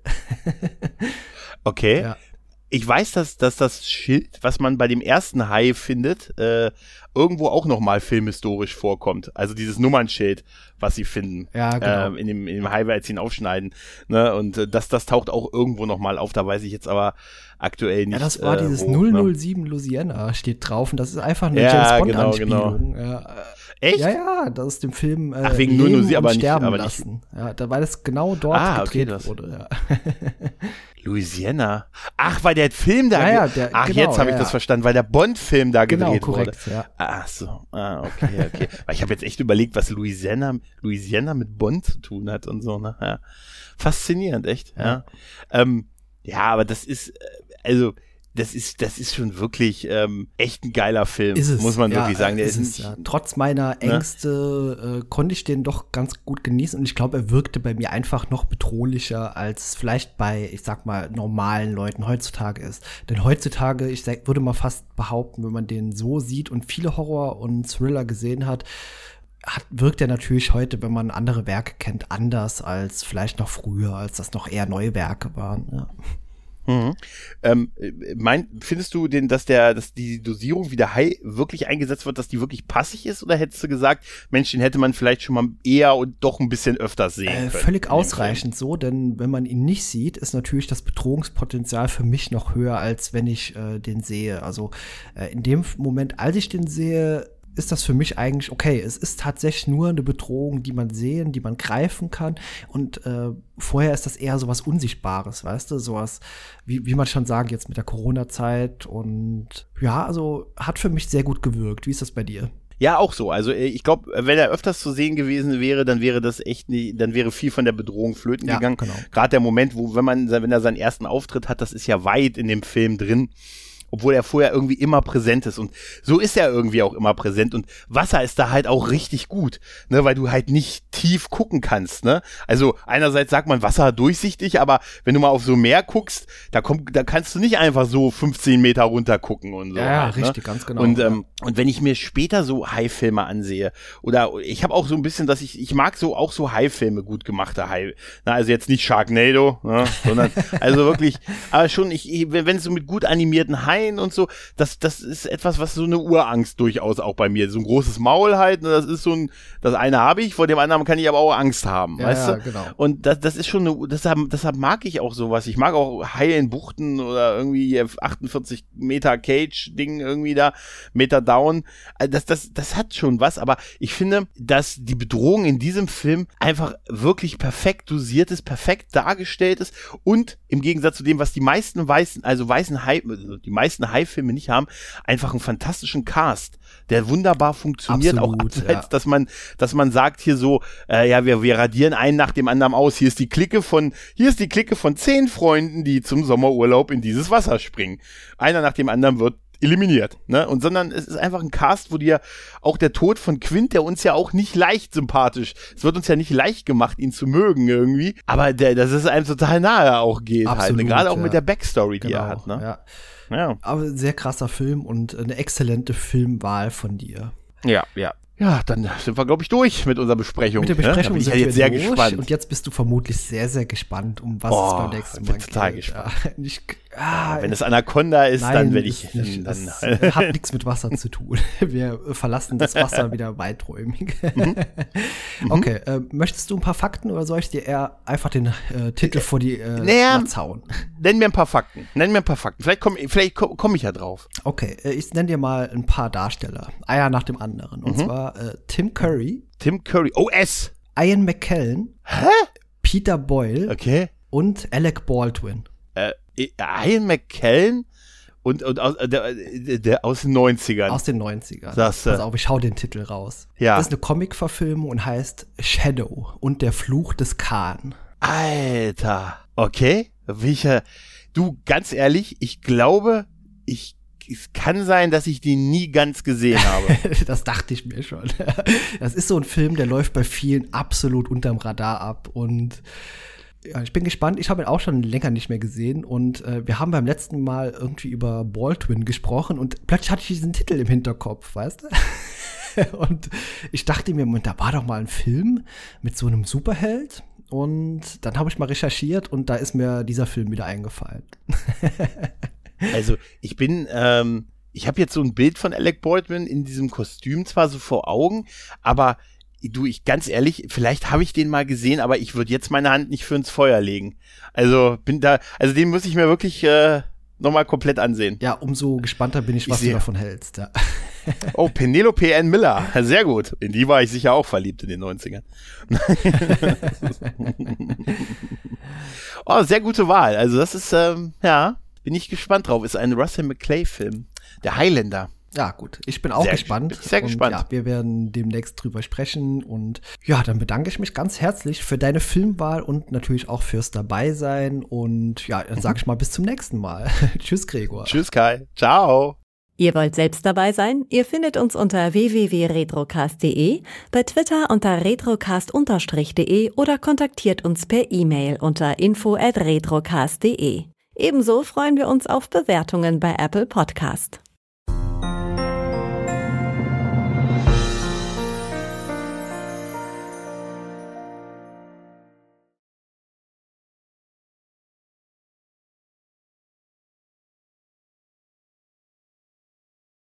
Okay. Ja. Ich weiß, dass, dass das Schild, was man bei dem ersten Hai findet, äh, irgendwo auch nochmal filmhistorisch vorkommt. Also dieses Nummernschild, was sie finden. Ja, genau. Äh, in dem, in dem Hai, als sie ihn aufschneiden. Ne? Und äh, das, das taucht auch irgendwo nochmal auf. Da weiß ich jetzt aber aktuell nicht. Ja, das war äh, dieses wo, null null sieben ne? Louisiana steht drauf. Und das ist einfach eine ja, James Bond-Anspielung. Genau, genau. Ja, echt? Ja, ja, das ist dem Film äh, Ach, wegen null null sieben, aber nicht, sterben aber lassen. Nicht. Ja, da, weil das genau dort ah, gedreht okay, wurde. Ja. Louisiana. Ach, weil der Film da... Ja, ja, der, Ach, genau, jetzt habe ja, ich das ja. verstanden, weil der Bond-Film da genau, gedreht korrekt, wurde. Ja. Ach so, ah, okay, okay. Weil ich habe jetzt echt überlegt, was Louisiana, Louisiana mit Bond zu tun hat und so, ne? Ja. Faszinierend, echt, ja. Ja, ähm, ja, aber das ist, äh, also... Das ist, das ist schon wirklich ähm, echt ein geiler Film, ist es, muss man ja, wirklich sagen. Der ist ist es, ja. Trotz meiner Ängste ne? äh, konnte ich den doch ganz gut genießen, und ich glaube, er wirkte bei mir einfach noch bedrohlicher, als vielleicht bei, ich sag mal, normalen Leuten heutzutage ist. Denn heutzutage, ich sag, würde mal fast behaupten, wenn man den so sieht und viele Horror- und Thriller gesehen hat, hat, wirkt er natürlich heute, wenn man andere Werke kennt, anders als vielleicht noch früher, als das noch eher neue Werke waren. Ja. Mhm. Ähm, mein, findest du denn, dass der, dass die Dosierung, wie der Hai wirklich eingesetzt wird, dass die wirklich passig ist, oder hättest du gesagt, Mensch, den hätte man vielleicht schon mal eher und doch ein bisschen öfter sehen äh, können? Völlig ausreichend so, denn wenn man ihn nicht sieht, ist natürlich das Bedrohungspotenzial für mich noch höher, als wenn ich äh, den sehe. Also äh, in dem Moment, als ich den sehe, ist das für mich eigentlich okay. Es ist tatsächlich nur eine Bedrohung, die man sehen, die man greifen kann. Und äh, vorher ist das eher so was Unsichtbares, weißt du? Sowas, wie, wie man schon sagt, jetzt mit der Corona-Zeit. Und ja, also hat für mich sehr gut gewirkt. Wie ist das bei dir? Ja, auch so. Also ich glaube, wenn er öfters zu sehen gewesen wäre, dann wäre das echt nie, dann wäre viel von der Bedrohung flöten ja, gegangen. Genau. Gerade der Moment, wo, wenn man, wenn er seinen ersten Auftritt hat, das ist ja weit in dem Film drin. Obwohl er vorher irgendwie immer präsent ist. Und so ist er irgendwie auch immer präsent. Und Wasser ist da halt auch richtig gut, ne, weil du halt nicht tief gucken kannst, ne? Also einerseits sagt man Wasser durchsichtig, aber wenn du mal auf so Meer guckst, da kommt, da kannst du nicht einfach so fünfzehn Meter runter gucken und so. Ja, halt, richtig, ne? ganz genau. Und, ähm, und wenn ich mir später so Hai-Filme ansehe, oder ich habe auch so ein bisschen, dass ich, ich mag so auch so Hai-Filme, gut gemachte Hai, na, also jetzt nicht Sharknado, ne, sondern also wirklich, aber schon, ich, wenn es so mit gut animierten Haien und so, das, das ist etwas, was so eine Urangst durchaus auch bei mir, so ein großes Maul halt, ne, das ist so ein, das eine habe ich, vor dem anderen kann ich aber auch Angst haben, ja, weißt ja, du? Genau. Und das, das ist schon eine, deshalb, deshalb mag ich auch sowas. Ich mag auch Haie in Buchten oder irgendwie achtundvierzig Meter Cage-Ding irgendwie da, Meter Down. Das, das, das hat schon was, aber ich finde, dass die Bedrohung in diesem Film einfach wirklich perfekt dosiert ist, perfekt dargestellt ist und im Gegensatz zu dem, was die meisten weißen, also weißen Hai, die meisten Hai-Filme nicht haben, einfach einen fantastischen Cast, der wunderbar funktioniert, Absolut, auch abseits, ja. dass man, dass man sagt hier so, äh, ja, wir, wir radieren einen nach dem anderen aus. Hier ist die Clique von, hier ist die Clique von zehn Freunden, die zum Sommerurlaub in dieses Wasser springen. Einer nach dem anderen wird eliminiert, ne? Und sondern es ist einfach ein Cast, wo dir auch der Tod von Quint, der uns ja auch nicht leicht sympathisch, es wird uns ja nicht leicht gemacht, ihn zu mögen irgendwie, aber der, dass es einem total nahe auch geht. Absolut, halt, ne? Gerade auch ja. mit der Backstory, die Genau, er hat, ne? Ja. Ja. Aber sehr krasser Film und eine exzellente Filmwahl von dir. Ja, ja. Ja, dann sind wir, glaube ich, durch mit unserer Besprechung. Mit der Besprechung ne? Da bin ich sind ja wir jetzt sehr durch gespannt. Und jetzt bist du vermutlich sehr, sehr gespannt, um was Oh, es beim nächsten ich Mal bin total geht. gespannt. Ja, ich, ah, Wenn es Anaconda ist, nein, dann werde ich. ist nicht, Dann, das dann hat nichts mit Wasser zu tun. Wir verlassen das Wasser wieder weiträumig. Mhm. Okay, äh, möchtest du ein paar Fakten oder soll ich dir eher einfach den äh, Titel vor die äh, Naja, Latz hauen? Nenn mir ein paar Fakten. Nenn mir ein paar Fakten. Vielleicht komme vielleicht komm, komm ich ja drauf. Okay, äh, ich nenne dir mal ein paar Darsteller. Einer nach dem anderen. Und Mhm. zwar äh, Tim Curry, Tim Curry. Oh, S. Ian McKellen, Hä? Peter Boyle Okay. und Alec Baldwin. Äh, Ian McKellen und, und aus, der, der aus den neunzigern. Aus den neunzigern. Das, äh, Pass auf, ich schau den Titel raus. Ja. Das ist eine Comic-Verfilmung und heißt Shadow und der Fluch des Khan. Alter. Okay. Welcher? Du, ganz ehrlich, ich glaube, ich es kann sein, dass ich den nie ganz gesehen habe. Das dachte ich mir schon. Das ist so ein Film, der läuft bei vielen absolut unterm Radar ab und ja, ich bin gespannt. Ich habe ihn auch schon länger nicht mehr gesehen und äh, wir haben beim letzten Mal irgendwie über Baldwin gesprochen und plötzlich hatte ich diesen Titel im Hinterkopf, weißt du? Und ich dachte mir, da war doch mal ein Film mit so einem Superheld und dann habe ich mal recherchiert und da ist mir dieser Film wieder eingefallen. Also ich bin, ähm, ich habe jetzt so ein Bild von Alec Baldwin in diesem Kostüm zwar so vor Augen, aber du, ich ganz ehrlich, vielleicht habe ich den mal gesehen, aber ich würde jetzt meine Hand nicht für ins Feuer legen. Also bin da, also den muss ich mir wirklich äh, nochmal komplett ansehen. Ja, umso gespannter bin ich, was Ich sehe. du davon hältst. Ja. Oh, Penelope Ann Miller, sehr gut. In die war ich sicher auch verliebt in den neunzigern. Oh, sehr gute Wahl. Also das ist, ähm, ja, bin ich gespannt drauf. Ist ein Russell McClay-Film, der Highlander. Ja, gut. Ich bin auch Sehr, gespannt. bin ich sehr und gespannt. Ja, wir werden demnächst drüber sprechen. Und ja, dann bedanke ich mich ganz herzlich für deine Filmwahl und natürlich auch fürs Dabeisein. Und ja, dann sage ich mal bis zum nächsten Mal. Tschüss, Gregor. Tschüss, Kai. Ciao. Ihr wollt selbst dabei sein? Ihr findet uns unter w w w punkt retrocast punkt d e, bei Twitter unter retrocast Bindestrich d e oder kontaktiert uns per E-Mail unter info at retrocast punkt d e. Ebenso freuen wir uns auf Bewertungen bei Apple Podcast.